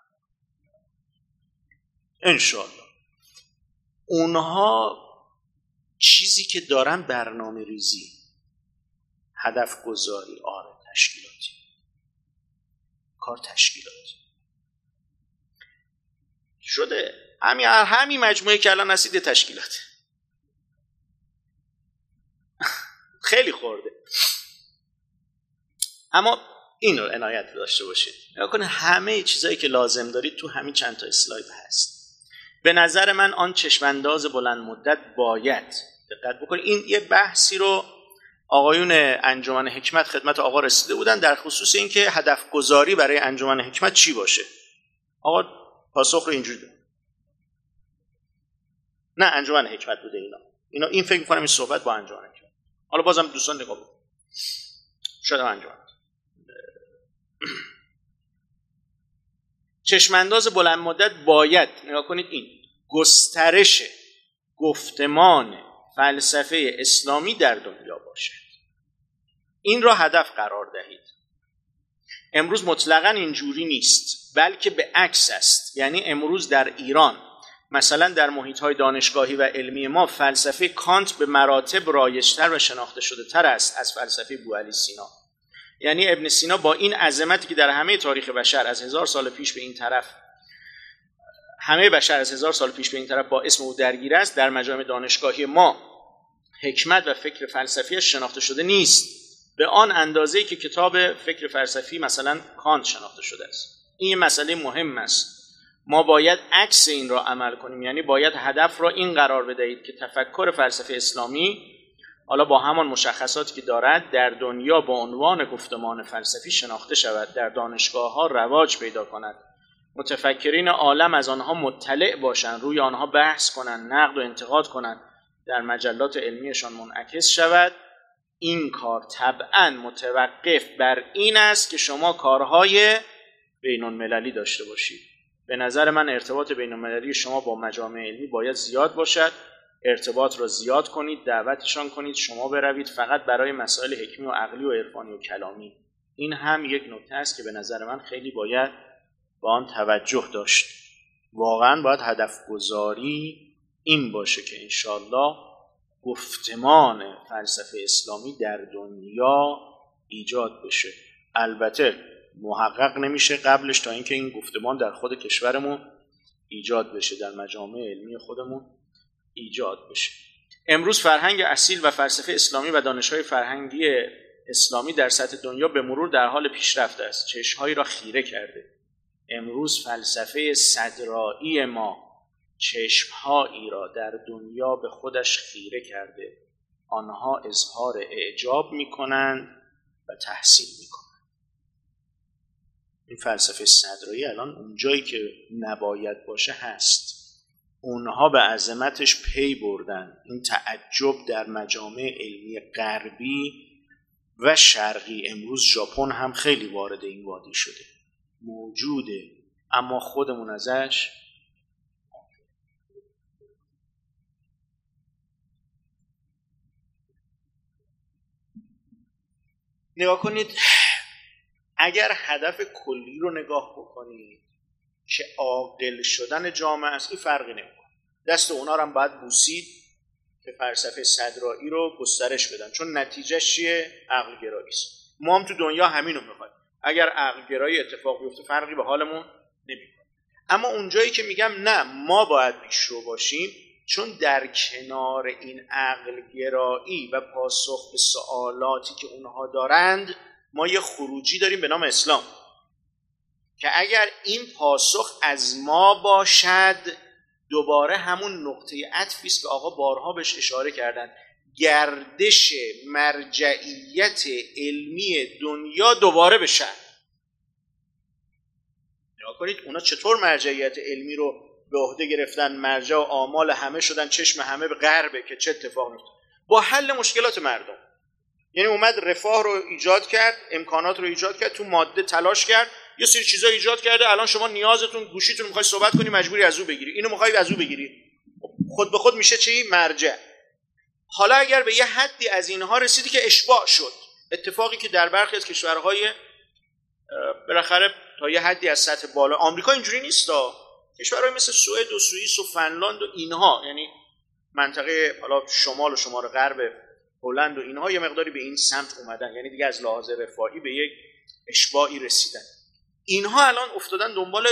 انشالله اونها چیزی که دارن برنامه ریزی، هدف گذاری، آره تشکیلاتی، کار تشکیلاتی شده. همین همین مجموعه که الان هستید تشکیلات خیلی خورده. اما این رو عنایت داشته باشید، نگاه کنید همه چیزایی که لازم دارید تو همین چند تا اسلاید هست. به نظر من آن چشمانداز بلند مدت باید دقت بکنید. این یه بحثی رو آقایون انجمن حکمت خدمت آقا رسیده بودن در خصوص این که هدف گذاری برای انجمن حکمت چی باشه. آقا پاسخ رو اینجوری داد. نه انجمن حکمت بوده اینا. اینا این فکر می‌کنم این صحبت با انجمن حکمت. حالا بازم دوستان نگاه بکنید. شاید انجمن چشمانداز بلند مدت باید نگاه کنید این گسترش گفتمان فلسفه اسلامی در دنیا باشد. این را هدف قرار دهید. امروز مطلقاً اینجوری نیست، بلکه به عکس است. یعنی امروز در ایران مثلا در محیط‌های دانشگاهی و علمی ما فلسفه کانت به مراتب رایج‌تر و شناخته شده تر است از فلسفه بوعلی سینا. یعنی ابن سینا با این عظمتی که در همه تاریخ بشر از هزار سال پیش به این طرف همه بشر از هزار سال پیش به این طرف با اسم او درگیر است، در مجامع دانشگاهی ما حکمت و فکر فلسفیش شناخته شده نیست به آن اندازه‌ای که کتاب فکر فلسفی مثلا کانت شناخته شده است. این مسئله مهم است. ما باید عکس این را عمل کنیم، یعنی باید هدف را این قرار بدهید که تفکر فلسفه اسلامی حالا با همان مشخصاتی که دارد در دنیا با عنوان گفتمان فلسفی شناخته شود، در دانشگاه‌ها رواج پیدا کند، متفکرین عالم از آنها مطلع باشند، روی آنها بحث کنند، نقد و انتقاد کنند، در مجلات علمیشان منعکس شود. این کار طبعاً متوقف بر این است که شما کارهای بین‌المللی داشته باشید. به نظر من ارتباط بین‌المللی شما با مجامع علمی باید زیاد باشد. ارتباط را زیاد کنید، دعوتشان کنید، شما بروید فقط برای مسائل حکمی و عقلی و عرفانی و کلامی. این هم یک نکته است که به نظر من خیلی باید با آن توجه داشت. واقعا باید هدف گذاری این باشه که انشالله گفتمان فلسفه اسلامی در دنیا ایجاد بشه. البته محقق نمیشه قبلش تا اینکه این گفتمان در خود کشورمون ایجاد بشه، در مجامع علمی خودمون ایجاد بشه. امروز فرهنگ اصیل و فلسفه اسلامی و دانش‌های فرهنگی اسلامی در سطح دنیا به مرور در حال پیشرفت است. چشم‌هایی را خیره کرده. امروز فلسفه صدرایی ما چشم‌هایی را در دنیا به خودش خیره کرده. آنها اظهار اعجاب می‌کنند و تحسین می‌کنند. این فلسفه صدرایی الان اونجایی که نباید باشه هست. اونها به عظمتش پی بردن. این تعجب در مجامع علمی غربی و شرقی، امروز ژاپن هم خیلی وارد این وادی شده، موجوده، اما خودمون ازش نگاه کنید. اگر هدف کلی رو نگاه بکنید که عاقل شدن جامعه است، این فرقی نمیکنه. دست اونا رو هم باید بوسید که فلسفه صدرایی رو گسترش بدن، چون نتیجه چیه؟ عقل گرایی است. ما هم تو دنیا همین رو میخوایم. اگر عقل گرایی اتفاق بیفته فرقی به حالمون نمیکنه. اما اونجایی که میگم نه، ما باید پیشرو باشیم، چون در کنار این عقل گرایی و پاسخ به سوالاتی که اونها دارند، ما یه خروجی داریم به نام اسلام، که اگر این پاسخ از ما باشد، دوباره همون نقطه عطفی است که آقا بارها بهش اشاره کردن، گردش مرجعیت علمی دنیا دوباره بشه. نگاه کنید اونا چطور مرجعیت علمی رو به عهده گرفتن، مرجع و آمال همه شدن، چشم همه به غربه که چه اتفاق میفته با حل مشکلات مردم. یعنی اومد رفاه رو ایجاد کرد، امکانات رو ایجاد کرد، تو ماده تلاش کرد، یه سری چیزا ایجاد کرده. الان شما نیازتون، گوشیتون میخوای صحبت کنی مجبوری از او بگیری، اینو میخوای از او بگیری، خود به خود میشه چی؟ مرجع. حالا اگر به یه حدی از اینها رسیدی که اشباع شد، اتفاقی که در برخی از کشورهای بالاخره تا یه حدی از سطح بالا، آمریکا اینجوری نیستا، کشورهای مثل سوئد و سوئیس و فنلاند و اینها، یعنی منطقه حالا شمال و شمال غرب هلند و اینها یه مقداری به این سمت اومدن، یعنی دیگه از لحاظ رفاهی به یک اشباعی رسیدن. اینها الان افتادن دنبال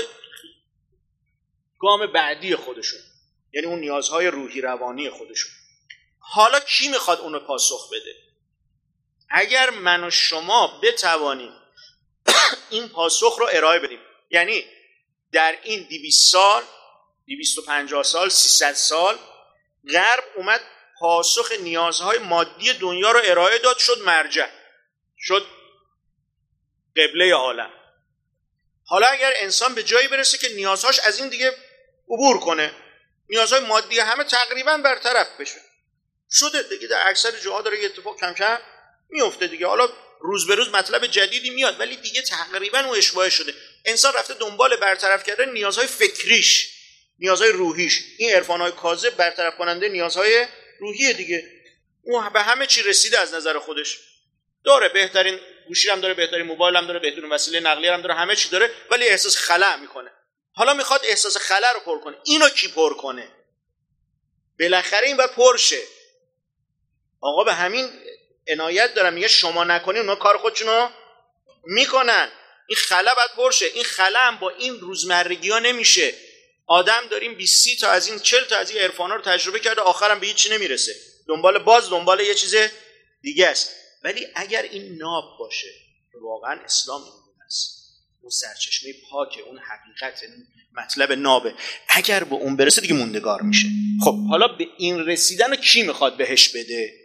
گام بعدی خودشون، یعنی اون نیازهای روحی روانی خودشون. حالا کی میخواد اونو پاسخ بده؟ اگر من و شما بتوانیم این پاسخ رو ارائه بدیم، یعنی در این دویست سال، دویست و پنجاه سال، سیصد سال، غرب اومد پاسخ نیازهای مادی دنیا رو ارائه داد، شد مرجع، شد قبله عالم. حالا اگر انسان به جایی برسه که نیازهاش از این دیگه عبور کنه، نیازهای مادی همه تقریبا برطرف بشه، شده دیگه. در اکثر جاها داره یه اتفاق کم کم میفته دیگه. حالا روز به روز مطلب جدیدی میاد، ولی دیگه تقریبا اون اشباع شده. انسان رفته دنبال برطرف کردن نیازهای فکریش، نیازهای روحیش. این عرفان‌های کاذب برطرف کننده نیازهای روحیه دیگه. اون به همه چی رسیده از نظر خودش، داره بهترین گوشی هم داره، بهترین موبایل هم داره، بهترین وسیله نقلیه هم داره، همه چی داره، ولی احساس خلأ میکنه. حالا میخواد احساس خلأ رو پر کنه. اینو کی پر کنه؟ بالاخره این باید پر شه. آقا به همین عنایت دارم، میگه شما نکنین اونا کار خودشونو میکنن. این خلأ باید پر شه. این خلأ هم با این روزمرگی ها نمیشه. آدم داریم بیست تا از این چهل تا از این عرفانا رو تجربه کرده، آخرم به هیچ چی نمیرسه، دنبال باز دنبال یه چیز دیگه است. ولی اگر این ناب باشه، واقعا اسلام این است، اون سرچشمه پاکه، اون حقیقت، اون مطلب نابه، اگر به اون برسه دیگه موندگار میشه. خب حالا به این رسیدن رو کی میخواد بهش بده؟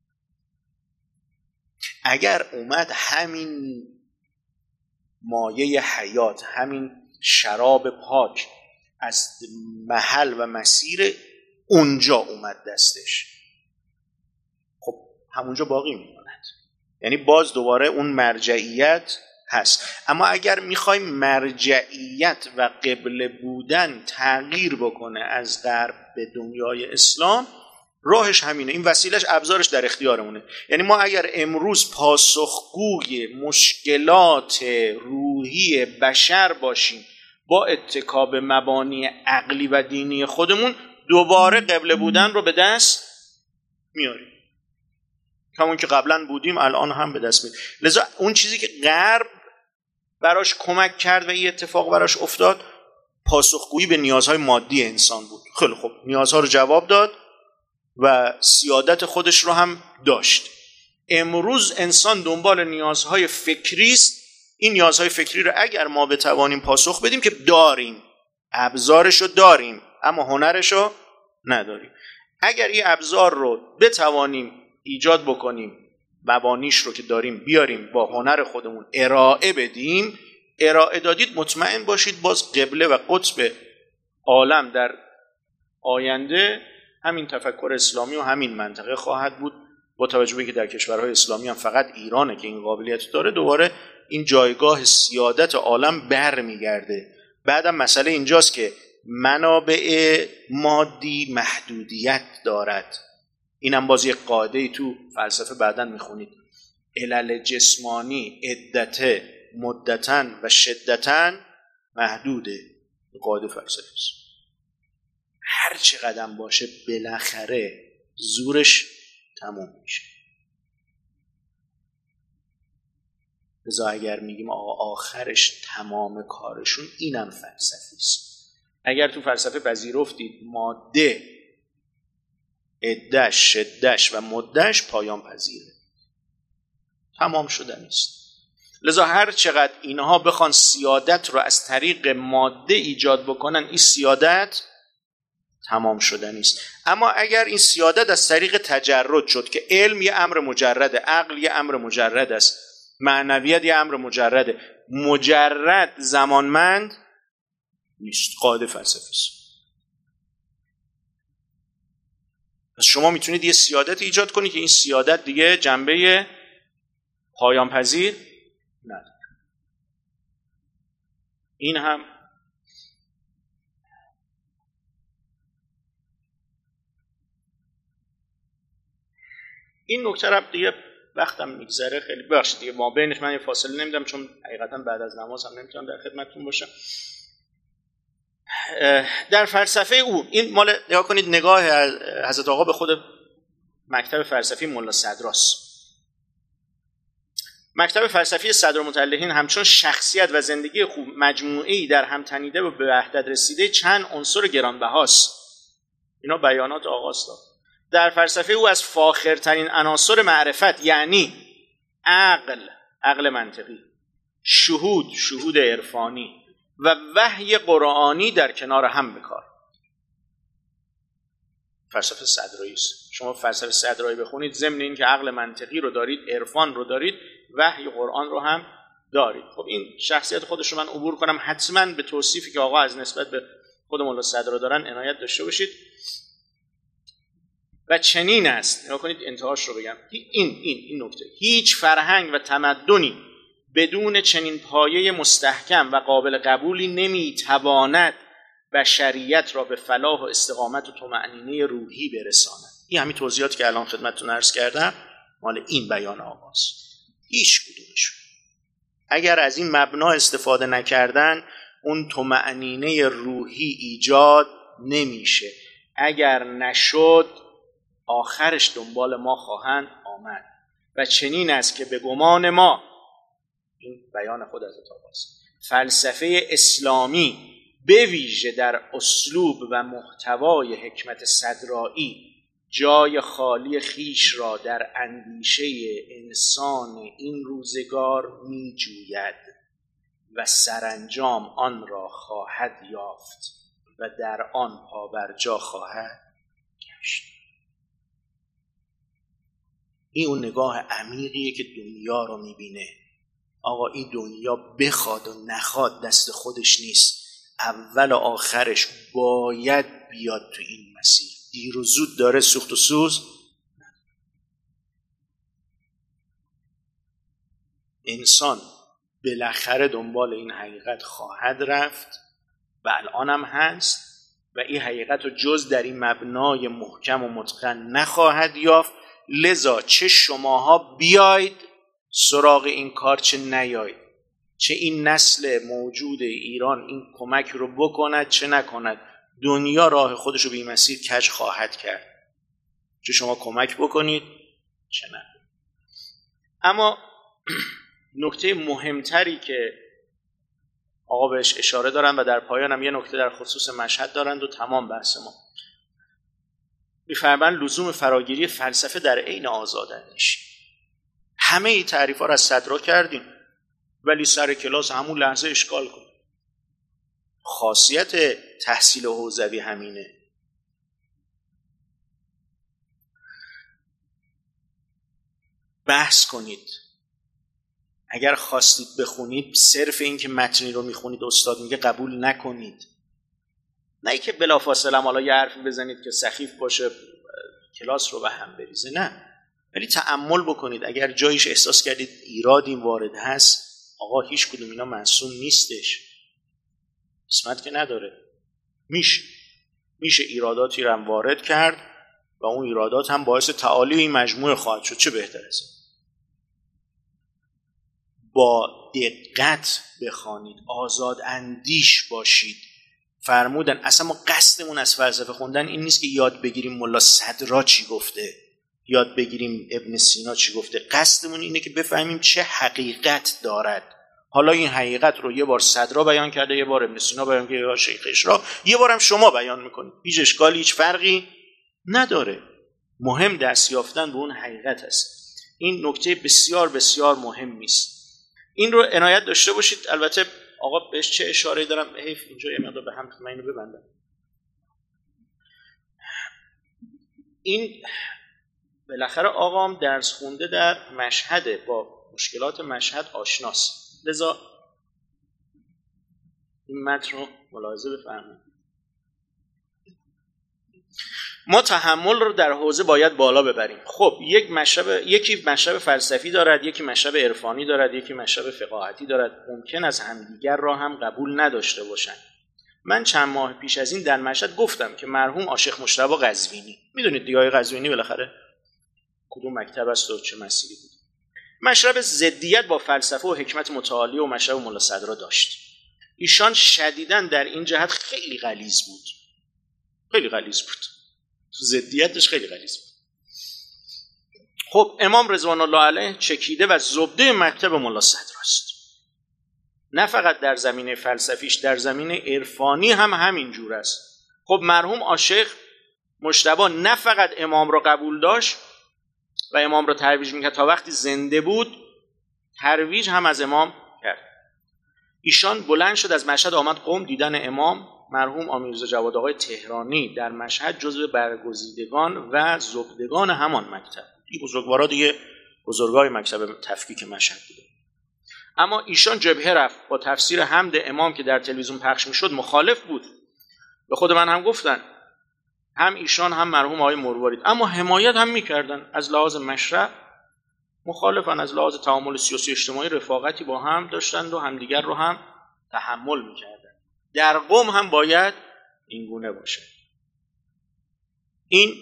اگر اومد همین مایه حیات، همین شراب پاک از محل و مسیر اونجا اومد دستش، خب همونجا باقی میماند. یعنی باز دوباره اون مرجعیت هست. اما اگر میخوایم مرجعیت و قبله بودن تغییر بکنه از غرب به دنیای اسلام، راهش همینه. این وسیلش، ابزارش در اختیارمونه. یعنی ما اگر امروز پاسخگوی مشکلات روحی بشر باشیم با اتکا به مبانی عقلی و دینی خودمون، دوباره قبله بودن رو به دست میاریم، همون که قبلا بودیم الان هم به دست میاریم. لذا اون چیزی که غرب براش کمک کرد و این اتفاق براش افتاد، پاسخگویی به نیازهای مادی انسان بود. خیلی خوب، نیازها رو جواب داد و سیادت خودش رو هم داشت. امروز انسان دنبال نیازهای فکری است. این نیازهای فکری رو اگر ما بتوانیم پاسخ بدیم، که داریم، ابزارش رو داریم، اما هنرش رو نداریم. اگر این ابزار رو بتوانیم ایجاد بکنیم، مبانیش رو که داریم بیاریم، با هنر خودمون ارائه بدیم، ارائه دادید، مطمئن باشید باز قبله و قطب عالم در آینده همین تفکر اسلامی و همین منطقه خواهد بود. با توجه به که در کشورهای اسلامی هم فقط ایرانه که این قابلیت داره، دوباره این جایگاه سیادت عالم بر میگرده. بعدم مسئله اینجاست که منابع مادی محدودیت دارد. اینم باز یک قاعده‌ای تو فلسفه بعداً میخونید. علل جسمانی عدته مدتاً و شدتاً محدوده. قاعده فلسفی است. هر چه قدم باشه بالاخره زورش تموم میشه. لذا اگر میگیم آقا آخرش تمام کارشون، اینم فلسفی است. اگر تو فلسفه پذیرفتید ماده عده‌اش، شده‌اش و مده‌اش پایان پذیره، تمام شدن است. لذا هر چقدر اینها بخوان سیادت رو از طریق ماده ایجاد بکنن، این سیادت تمام شدن است. اما اگر این سیادت از طریق تجرد شد که علم یه امر مجرده، عقل یه امر مجرد است، معنویت یه امر مجرده، مجرد زمانمند نیست. قاعده فلسفی است. پس شما میتونید یه سیادت ایجاد کنید که این سیادت دیگه جنبه پایان پذیر نداره. این هم این نکته رو دیگه وقتم میگذره خیلی بخش دیگه ما بینش من یه فاصله نمیدم، چون حقیقتا بعد از نماز هم نمیتونم در خدمتتون باشم. در فلسفه او این مال نگاه کنید، نگاه حضرت آقا به خود مکتب فلسفی ملا صدراست. مکتب فلسفی صدرالمطلقین همچون شخصیت و زندگی خوب مجموعه‌ای در هم تنیده و به وحدت رسیده چند عنصر گرانبهاست. اینا بیانات آقاست. در فلسفه او از فاخرترین عناصر معرفت، یعنی عقل، عقل منطقی، شهود، شهود عرفانی و وحی قرآنی در کنار هم بکار. فلسفه صدرایی است. شما فلسفه صدرایی بخونید، ضمن این که عقل منطقی رو دارید، عرفان رو دارید، وحی قرآن رو هم دارید. خب این شخصیت خودش رو من عبور کنم، حتما به توصیفی که آقا از نسبت به خود مولا صدرا دارن عنایت داشته باشید. و چنین است، نگاه کنید انتهاش رو بگم، این این این نکته، هیچ فرهنگ و تمدنی بدون چنین پایه مستحکم و قابل قبولی نمیتواند بشریت را به فلاح و استقامت و طمأنینه روحی برساند. این همین توضیحاتی که الان خدمتتون عرض کردم مال این بیان آقاست. هیچ کدومشون اگر از این مبنا استفاده نکردن، اون طمأنینه روحی ایجاد نمیشه. اگر نشد آخرش دنبال ما خواهند آمد. و چنین است که به گمان ما، این بیان خود حضرت آقاست، فلسفه اسلامی به ویژه در اسلوب و محتوای حکمت صدرایی جای خالی خیش را در اندیشه انسان این روزگار می جوید و سرانجام آن را خواهد یافت و در آن پابرجا خواهد گشت. این اون نگاه عمیقیه که دنیا رو می بینه. آقا این دنیا بخواد و نخواد دست خودش نیست، اول و آخرش باید بیاد تو این مسیر. دیر و زود داره سوخت و سوز. انسان بالاخره دنبال این حقیقت خواهد رفت و الان هم هست و این حقیقت رو جز در این مبنای محکم و متقن نخواهد یافت. لذا چه شماها بیاید سراغ این کار، چه نیاید، چه این نسل موجود ایران این کمک رو بکند چه نکند، دنیا راه خودش رو به این مسیر کج خواهد کرد. چه شما کمک بکنید چه نه. اما نکته مهمتری که آقا بهش اشاره دارن و در پایانم یه نکته در خصوص مشهد دارند و تمام بحث ما، می‌فرمایند لزوم فراگیری فلسفه در عین آزاداندیشی. همه این تعریف‌ها رو از صدرا کردیم، ولی سر کلاس همون لحظه اشکال کن. خاصیت تحصیل حوزوی همینه. بحث کنید. اگر خواستید بخونید، صرف این که متنی رو میخونید استاد میگه قبول نکنید. نه ای که بلافاصله حالا یه حرفی بزنید که سخیف باشه کلاس رو به هم بریزه، نه. ولی تأمل بکنید. اگر جایش احساس کردید ایراد این وارد هست، آقا هیچ کدوم اینا معصوم نیستش، قسمت که نداره. میشه میشه ایراداتی رو هم وارد کرد و اون ایرادات هم باعث تعالی این مجموعه خواهد شد. چه بهتر از این؟ با دقت بخوانید، آزاد اندیش باشید. فرمودن اصلا ما قصدمون از فلسفه خوندن این نیست که یاد بگیریم ملا صدرا چی گفته، یاد بگیریم ابن سینا چی گفته. قصدمون اینه که بفهمیم چه حقیقت دارد. حالا این حقیقت رو یه بار صدرا بیان کرده، یه بار ابن سینا بیان کرده، یا شیخ اشراق، یه بارم شما بیان میکنید. هیچ اشکالی، هیچ فرقی نداره. مهم دست یافتن به اون حقیقت است. این نکته بسیار بسیار مهمی است. این رو عنایت داشته باشید. البته آقا بهش چه اشاره دارم، حیف اینجا یه مقدار به هم من اینو ببندم. این بالاخره آقام درس خونده در مشهد، با مشکلات مشهد آشناست، لذا این متن رو ملاحظه بفرمایید. ما تحمل رو در حوزه باید بالا ببریم. خب یک مشرب، یکی مشرب فلسفی دارد، یکی مشرب عرفانی دارد، یکی مشرب فقاهتی دارد. ممکن است همدیگر را هم قبول نداشته باشند. من چند ماه پیش از این در مشهد گفتم که مرحوم آشیخ مجتبی قزوینی، میدونید دیگه آقای قزوینی بالاخره کدوم مکتب است و چه مسیری بود، مشرب ضدیت با فلسفه و حکمت متعالی و مشرب ملا صدرا داشت. ایشان شدیداً در این جهت خیلی غلیظ بود، خیلی غلیظ بود، تو ضدیتش خیلی غلیظ بود. خب امام رضوان الله علیه چکیده و زبده مکتب ملا صدراست. نه فقط در زمینه فلسفیش، در زمینه عرفانی هم همین جور است. خب مرحوم آشیخ مجتبی نه فقط امام را قبول داشت و امام را ترویج میکرد، تا وقتی زنده بود ترویج هم از امام کرد. ایشان بلند شد از مشهد آمد قم دیدن امام. مرحوم آمیرزا جواد آقای تهرانی در مشهد جزو برگزیدگان و زبدگان همان مکتب. این بزرگوارا دیگه بزرگای مکتب تفکیک مشهد بوده. اما ایشان جبهه رفت، با تفسیر حمد امام که در تلویزیون پخش میشد مخالف بود. به خود من هم گفتن، هم ایشان هم مرحوم آقای مروارید، اما حمایت هم میکردن. از لحاظ مشرع مخالفن، از لحاظ تعامل سیاسی اجتماعی رفاقتی با هم داشتند و همدیگر رو هم تحمل میکردن. در قم هم باید این گونه باشه. این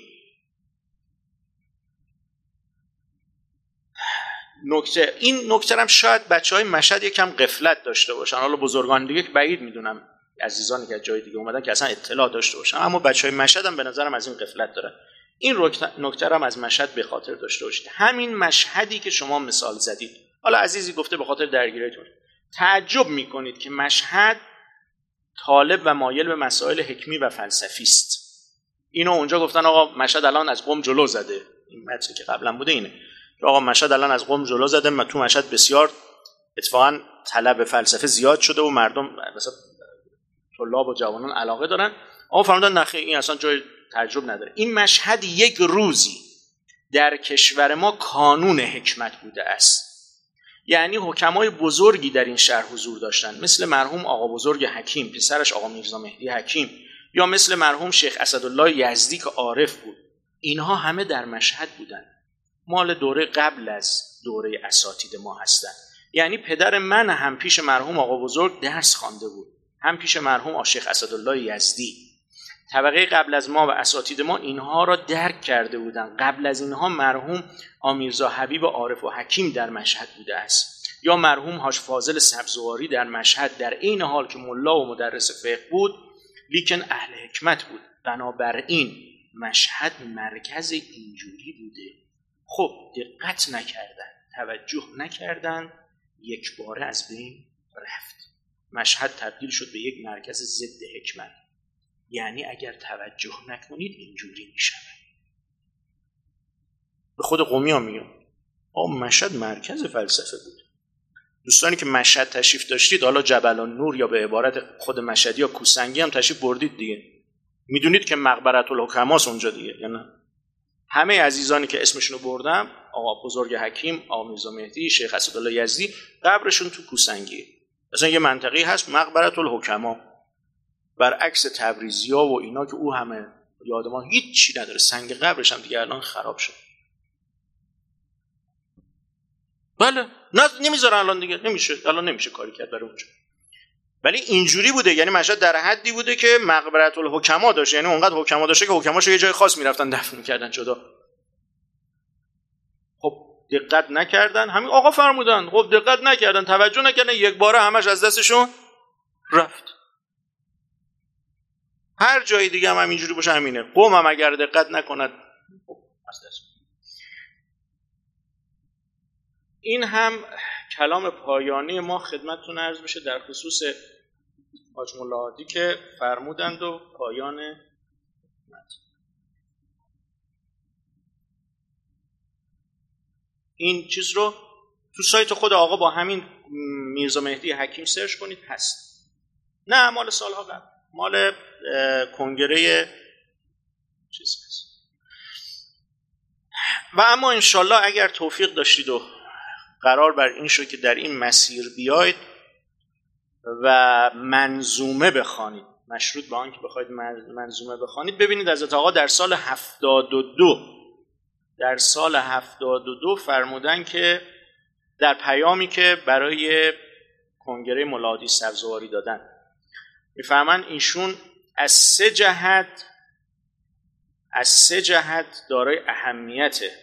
نکته این نکته هم شاید بچهای مشهد یکم غفلت داشته باشن. حالا بزرگان دیگه که بعید میدونم، عزیزانی که از جای دیگه اومدن که اصلا اطلاع داشته باشن، اما بچهای مشهد هم به نظرم از این غفلت دارن. این نکته هم از مشهد به خاطر داشته باشید. همین مشهدی که شما مثال زدید، حالا عزیزی گفته به خاطر درگیریتون، تعجب میکنید که مشهد طالب و مایل به مسائل حکمی و فلسفی است. اینو اونجا گفتن آقا مشهد الان از قم جلو زده. این متنی که قبلا بوده اینه، آقا مشهد الان از قم جلو زده. ما تو مشهد بسیار اتفاقا طلب فلسفه زیاد شده و مردم مثلا طلاب و جوانان علاقه دارن. اما فرمودن نخیر، این اصلا جای تعجب نداره. این مشهد یک روزی در کشور ما کانون حکمت بوده است. یعنی حکمای بزرگی در این شهر حضور داشتند، مثل مرحوم آقا بزرگ حکیم پسرش آقا میرزا مهدی حکیم، یا مثل مرحوم شیخ اسدالله یزدی که عارف بود. اینها همه در مشهد بودند. مال دوره قبل از دوره اساتید ما هستند. یعنی پدر من هم پیش مرحوم آقا بزرگ درس خوانده بود، هم پیش مرحوم شیخ اسدالله یزدی. طبقه قبل از ما و اساتید ما اینها را درک کرده بودند. قبل از اینها مرحوم آمیرزا حبیب عارف و حکیم در مشهد بوده است، یا مرحوم حاج فاضل سبزواری در مشهد، در این حال که ملا و مدرس فقه بود لیکن اهل حکمت بود. بنابراین مشهد مرکز اینجوری بوده. خب دقت نکردن، توجه نکردن، یک باره از بین رفت. مشهد تبدیل شد به یک مرکز ضد حکمت. یعنی اگر توجه نکنید اینجوری میشه. به خود قمی ها میگم آه مشهد مرکز فلسفه بود. دوستانی که مشهد تشریف داشتید، حالا جبل النور یا به عبارت خود مشهدی یا کوسنگی هم تشریف بردید دیگه، میدونید که مقبره الحکماست اونجا دیگه، یا نه؟ همه عزیزانی که اسمشونو بردم، آقا بزرگ حکیم، آقا میرزا مهدی، شیخ اسدالله یزدی، قبرشون تو کوسنگیه. مثلا یه منطقه‌ای هست مقبره الحکما، برعکس تبریزی‌ها و اینا که او همه یاد ما هیچ چی نداره. سنگ قبرش هم دیگه الان خراب شد. بله نه نمیذارن الان دیگه، نمیشه الان نمیشه کاری کرد برای اونجا. ولی اینجوری بوده، یعنی مشهد در حدی بوده که مقبره الحکما داشت، یعنی اونقدر حکما داشته که حکماشو یه جای خاص میرفتن دفن می‌کردن جدا. خب دقت نکردن. همین آقا فرمودن، خب دقت نکردن، توجه نکردن، یک باره همش از دستشون رفت. هر جای دیگه هم همینجوری باشه همینه. قوم هم اگر دقت نکند خب از دست. این هم کلام پایانی ما خدمتتون عرض بشه در خصوص حاج ملا هادی که فرمودند و پایان این چیز رو تو سایت خود آقا با همین میرزا مهدی حکیم سرچ کنید، هست. نه مال سالها قبل، مال کنگره چیز هست. و اما انشالله اگر توفیق داشتید و قرار بر این شد که در این مسیر بیاید و منظومه بخوانید، مشروط به آن که بخواید منظومه بخوانید، ببینید حضرت آقا در سال هفتاد و دو در سال هفتاد و دو فرمودن که در پیامی که برای کنگره ملا هادی سبزواری دادن، میفهمن ایشون از سه جهت از سه جهت دارای اهمیته.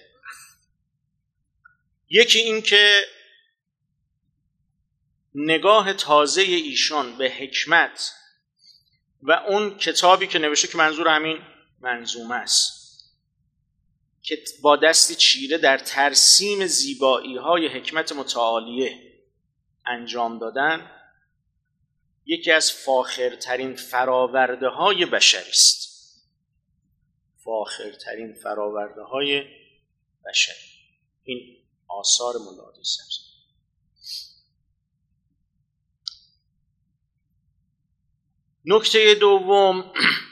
یکی این که نگاه تازه ایشان به حکمت و اون کتابی که نوشته که منظور همین منظومه است که با دستی چیره در ترسیم زیبایی های حکمت متعالیه انجام دادن، یکی از فاخرترین فراورده های بشری است. فاخرترین فراورده های بشری این آثار ملا هادی سبزواری. نکته دوم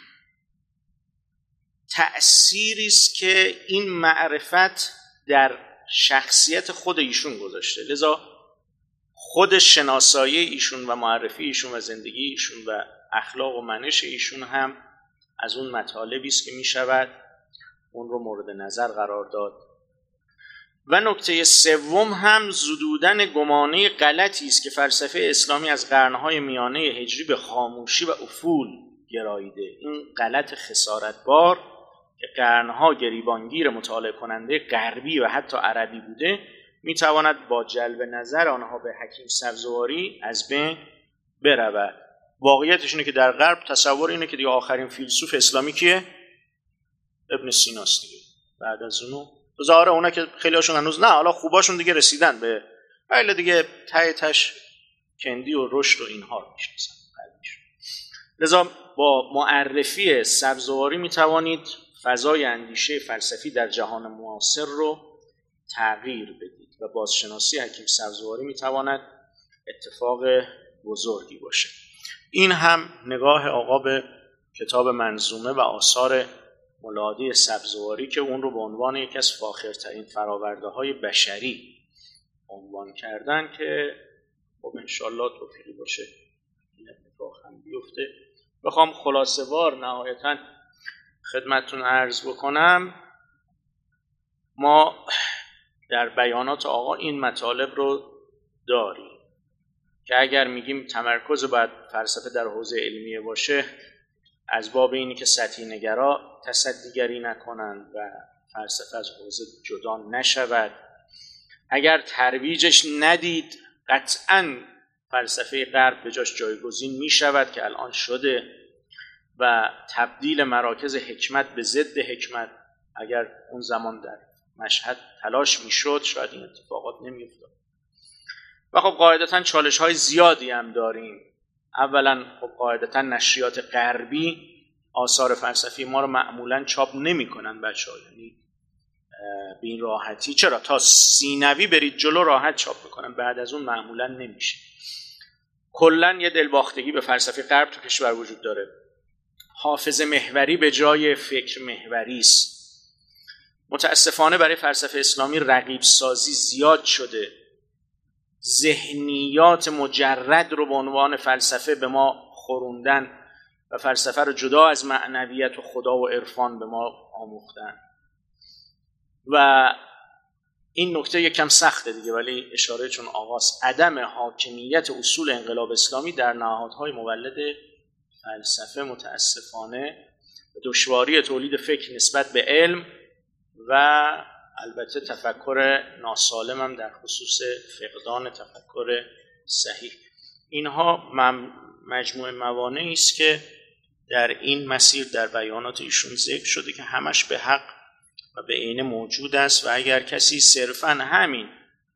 تأثیری است که این معرفت در شخصیت خود ایشون گذاشته. لذا خود شناسایی ایشون و معرفی ایشون و زندگی ایشون و اخلاق و منش ایشون هم از اون مطالبی است که می شود اون رو مورد نظر قرار داد. و نکته سوم هم زدودن گمانه غلطی است که فلسفه اسلامی از قرنهای میانه هجری به خاموشی و افول گراییده. این غلط خسارتبار که قرنها گریبانگیر مطالعه کننده غربی و حتی عربی بوده، میتواند با جلب نظر آنها به حکیم سبزواری از بین برود. واقعیتش اینه که در غرب تصور اینه که دیگه آخرین فیلسوف اسلامی کیه؟ ابن سیناست دیگه. بعد از اونو ظاهره اونا که خیلی هاشون هنوز نه، حالا خوباشون دیگه رسیدن به ولی دیگه ته تش کندی و رشد و اینها رو میشناسن. لذا با معرفی سبزواری میتوانید فضای اندیشه فلسفی در جهان معاصر رو تغییر بدید و بازشناسی حکیم سبزواری میتواند اتفاق بزرگی باشه. این هم نگاه آقا به کتاب منظومه و آثار ملا هادی سبزواری که اون رو به عنوان یکی از فاخرترین فراورده های بشری عنوان کردن که خب انشالله توفیقی باشه این اتفاق هم بیفته. بخوام خلاصه وار نهایتاً خدمتتون عرض بکنم، ما در بیانات آقا این مطالب رو داریم که اگر میگیم تمرکز باید فلسفه در حوزه علمیه باشه، از باب اینی که سطحی نگرا تصدیگری نکنند و فلسفه از حوزه جدا نشود. اگر ترویجش ندید قطعاً فلسفه غرب به جاش جایگزین می شود که الان شده و تبدیل مراکز حکمت به ضد حکمت اگر اون زمان در مشهد تلاش می شد شاید این اتفاقات نمی افتاد. و خب قاعدتاً چالش های زیادی هم داریم. اولا خب قاعدتاً نشریات غربی آثار فلسفی ما رو معمولاً چاپ نمی کنن بچه ها، یعنی به این راحتی. چرا؟ تا سینوی برید جلو راحت چاپ میکنن، بعد از اون معمولاً نمیشه. کلاً یه دلباختگی به فلسفه غرب تو کشور وجود داره. حافظه محوری به جای فکر محوری است. متاسفانه برای فلسفه اسلامی رقیب سازی زیاد شده. ذهنیات مجرد رو به عنوان فلسفه به ما خوروندن و فلسفه رو جدا از معنویت و خدا و عرفان به ما آموختن. و این نکته یکم سخته دیگه، ولی اشاره چون آغاز عدم حاکمیت اصول انقلاب اسلامی در نهادهای مولد فلسفه متاسفانه دشواری تولید فکر نسبت به علم و البته تفکر ناسالم هم در خصوص فقدان تفکر صحیح. اینها مجموعه موانعی است که در این مسیر در بیانات ایشون ذکر شده که همش به حق و به عینه موجود است و اگر کسی صرفاً همین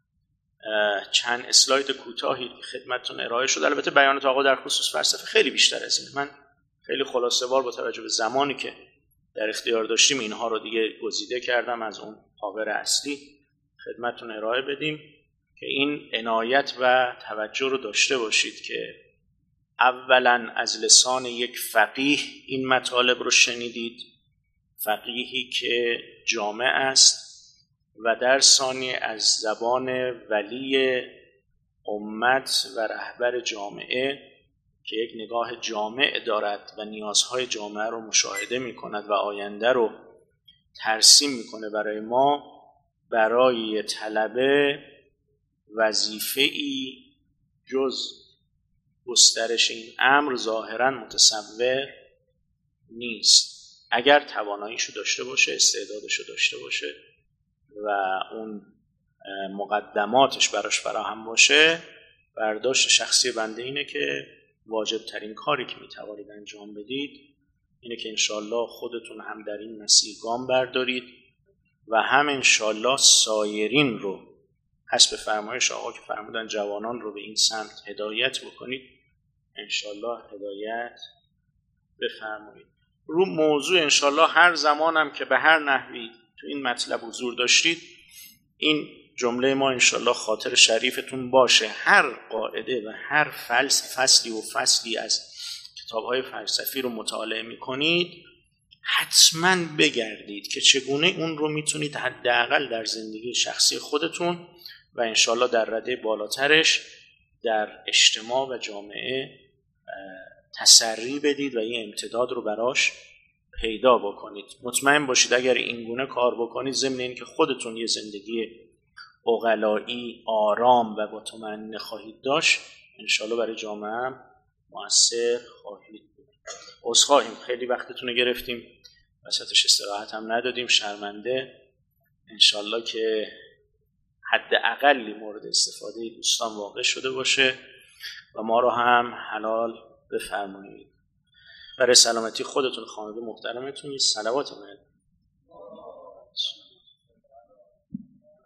چند اسلاید کوتاهی که خدمتتون ارائه شد، البته بیانات آقا در خصوص فلسفه خیلی بیشتر از این، من خیلی خلاصه وار با توجه به زمانی که در اختیار داشتیم اینها رو دیگه گزیده کردم از اون پاور اصلی خدمتتون ارائه بدیم که این عنایت و توجه رو داشته باشید که اولا از لسان یک فقیه این مطالب رو شنیدید، فقیهی که جامع است، و در ثانی از زبان ولی امت و رهبر جامعه که یک نگاه جامع دارد و نیازهای جامعه رو مشاهده می کند و آینده رو ترسیم می کنه برای ما، برای طلبه وظیفه‌ای جز گسترش این امر ظاهراً متصور نیست. اگر تواناییشو داشته باشه، استعدادشو داشته باشه و اون مقدماتش براش فراهم باشه، برداشت شخصی بنده اینه که واجب ترین کاری که میتوانید انجام بدید اینه که انشالله خودتون هم در این مسیر گام بردارید و هم انشالله سایرین رو حسب فرمایش آقا که فرمودن جوانان رو به این سمت هدایت بکنید، انشالله هدایت بفرمایید. رو موضوع انشالله هر زمانم که به هر نحوی تو این مطلب حضور داشتید، این جمله ما انشالله خاطر شریفتون باشه. هر قاعده و هر فلس فصلی و فصلی از کتاب‌های فلسفی رو مطالعه می‌کنید، حتما بگردید که چگونه اون رو میتونید حداقل در زندگی شخصی خودتون و انشالله در رده بالاترش در اجتماع و جامعه تسری بدید و این امتداد رو براش پیدا بکنید. مطمئن باشید اگر این گونه کار بکنید، ضمن این که خودتون یه زندگی عقلایی آرام و با طمأنینه خواهید داشت، انشالله برای جامعه هم مؤثر خواهید بود. عذرخواهیم خیلی وقتتون رو گرفتیم، وسطش استراحت هم ندادیم، شرمنده. انشالله که حداقلی مورد استفاده دوستان واقع شده باشه و ما رو هم حلال بفرمایید. برای سلامتی خودتون خانواده محترمتون یه صلوات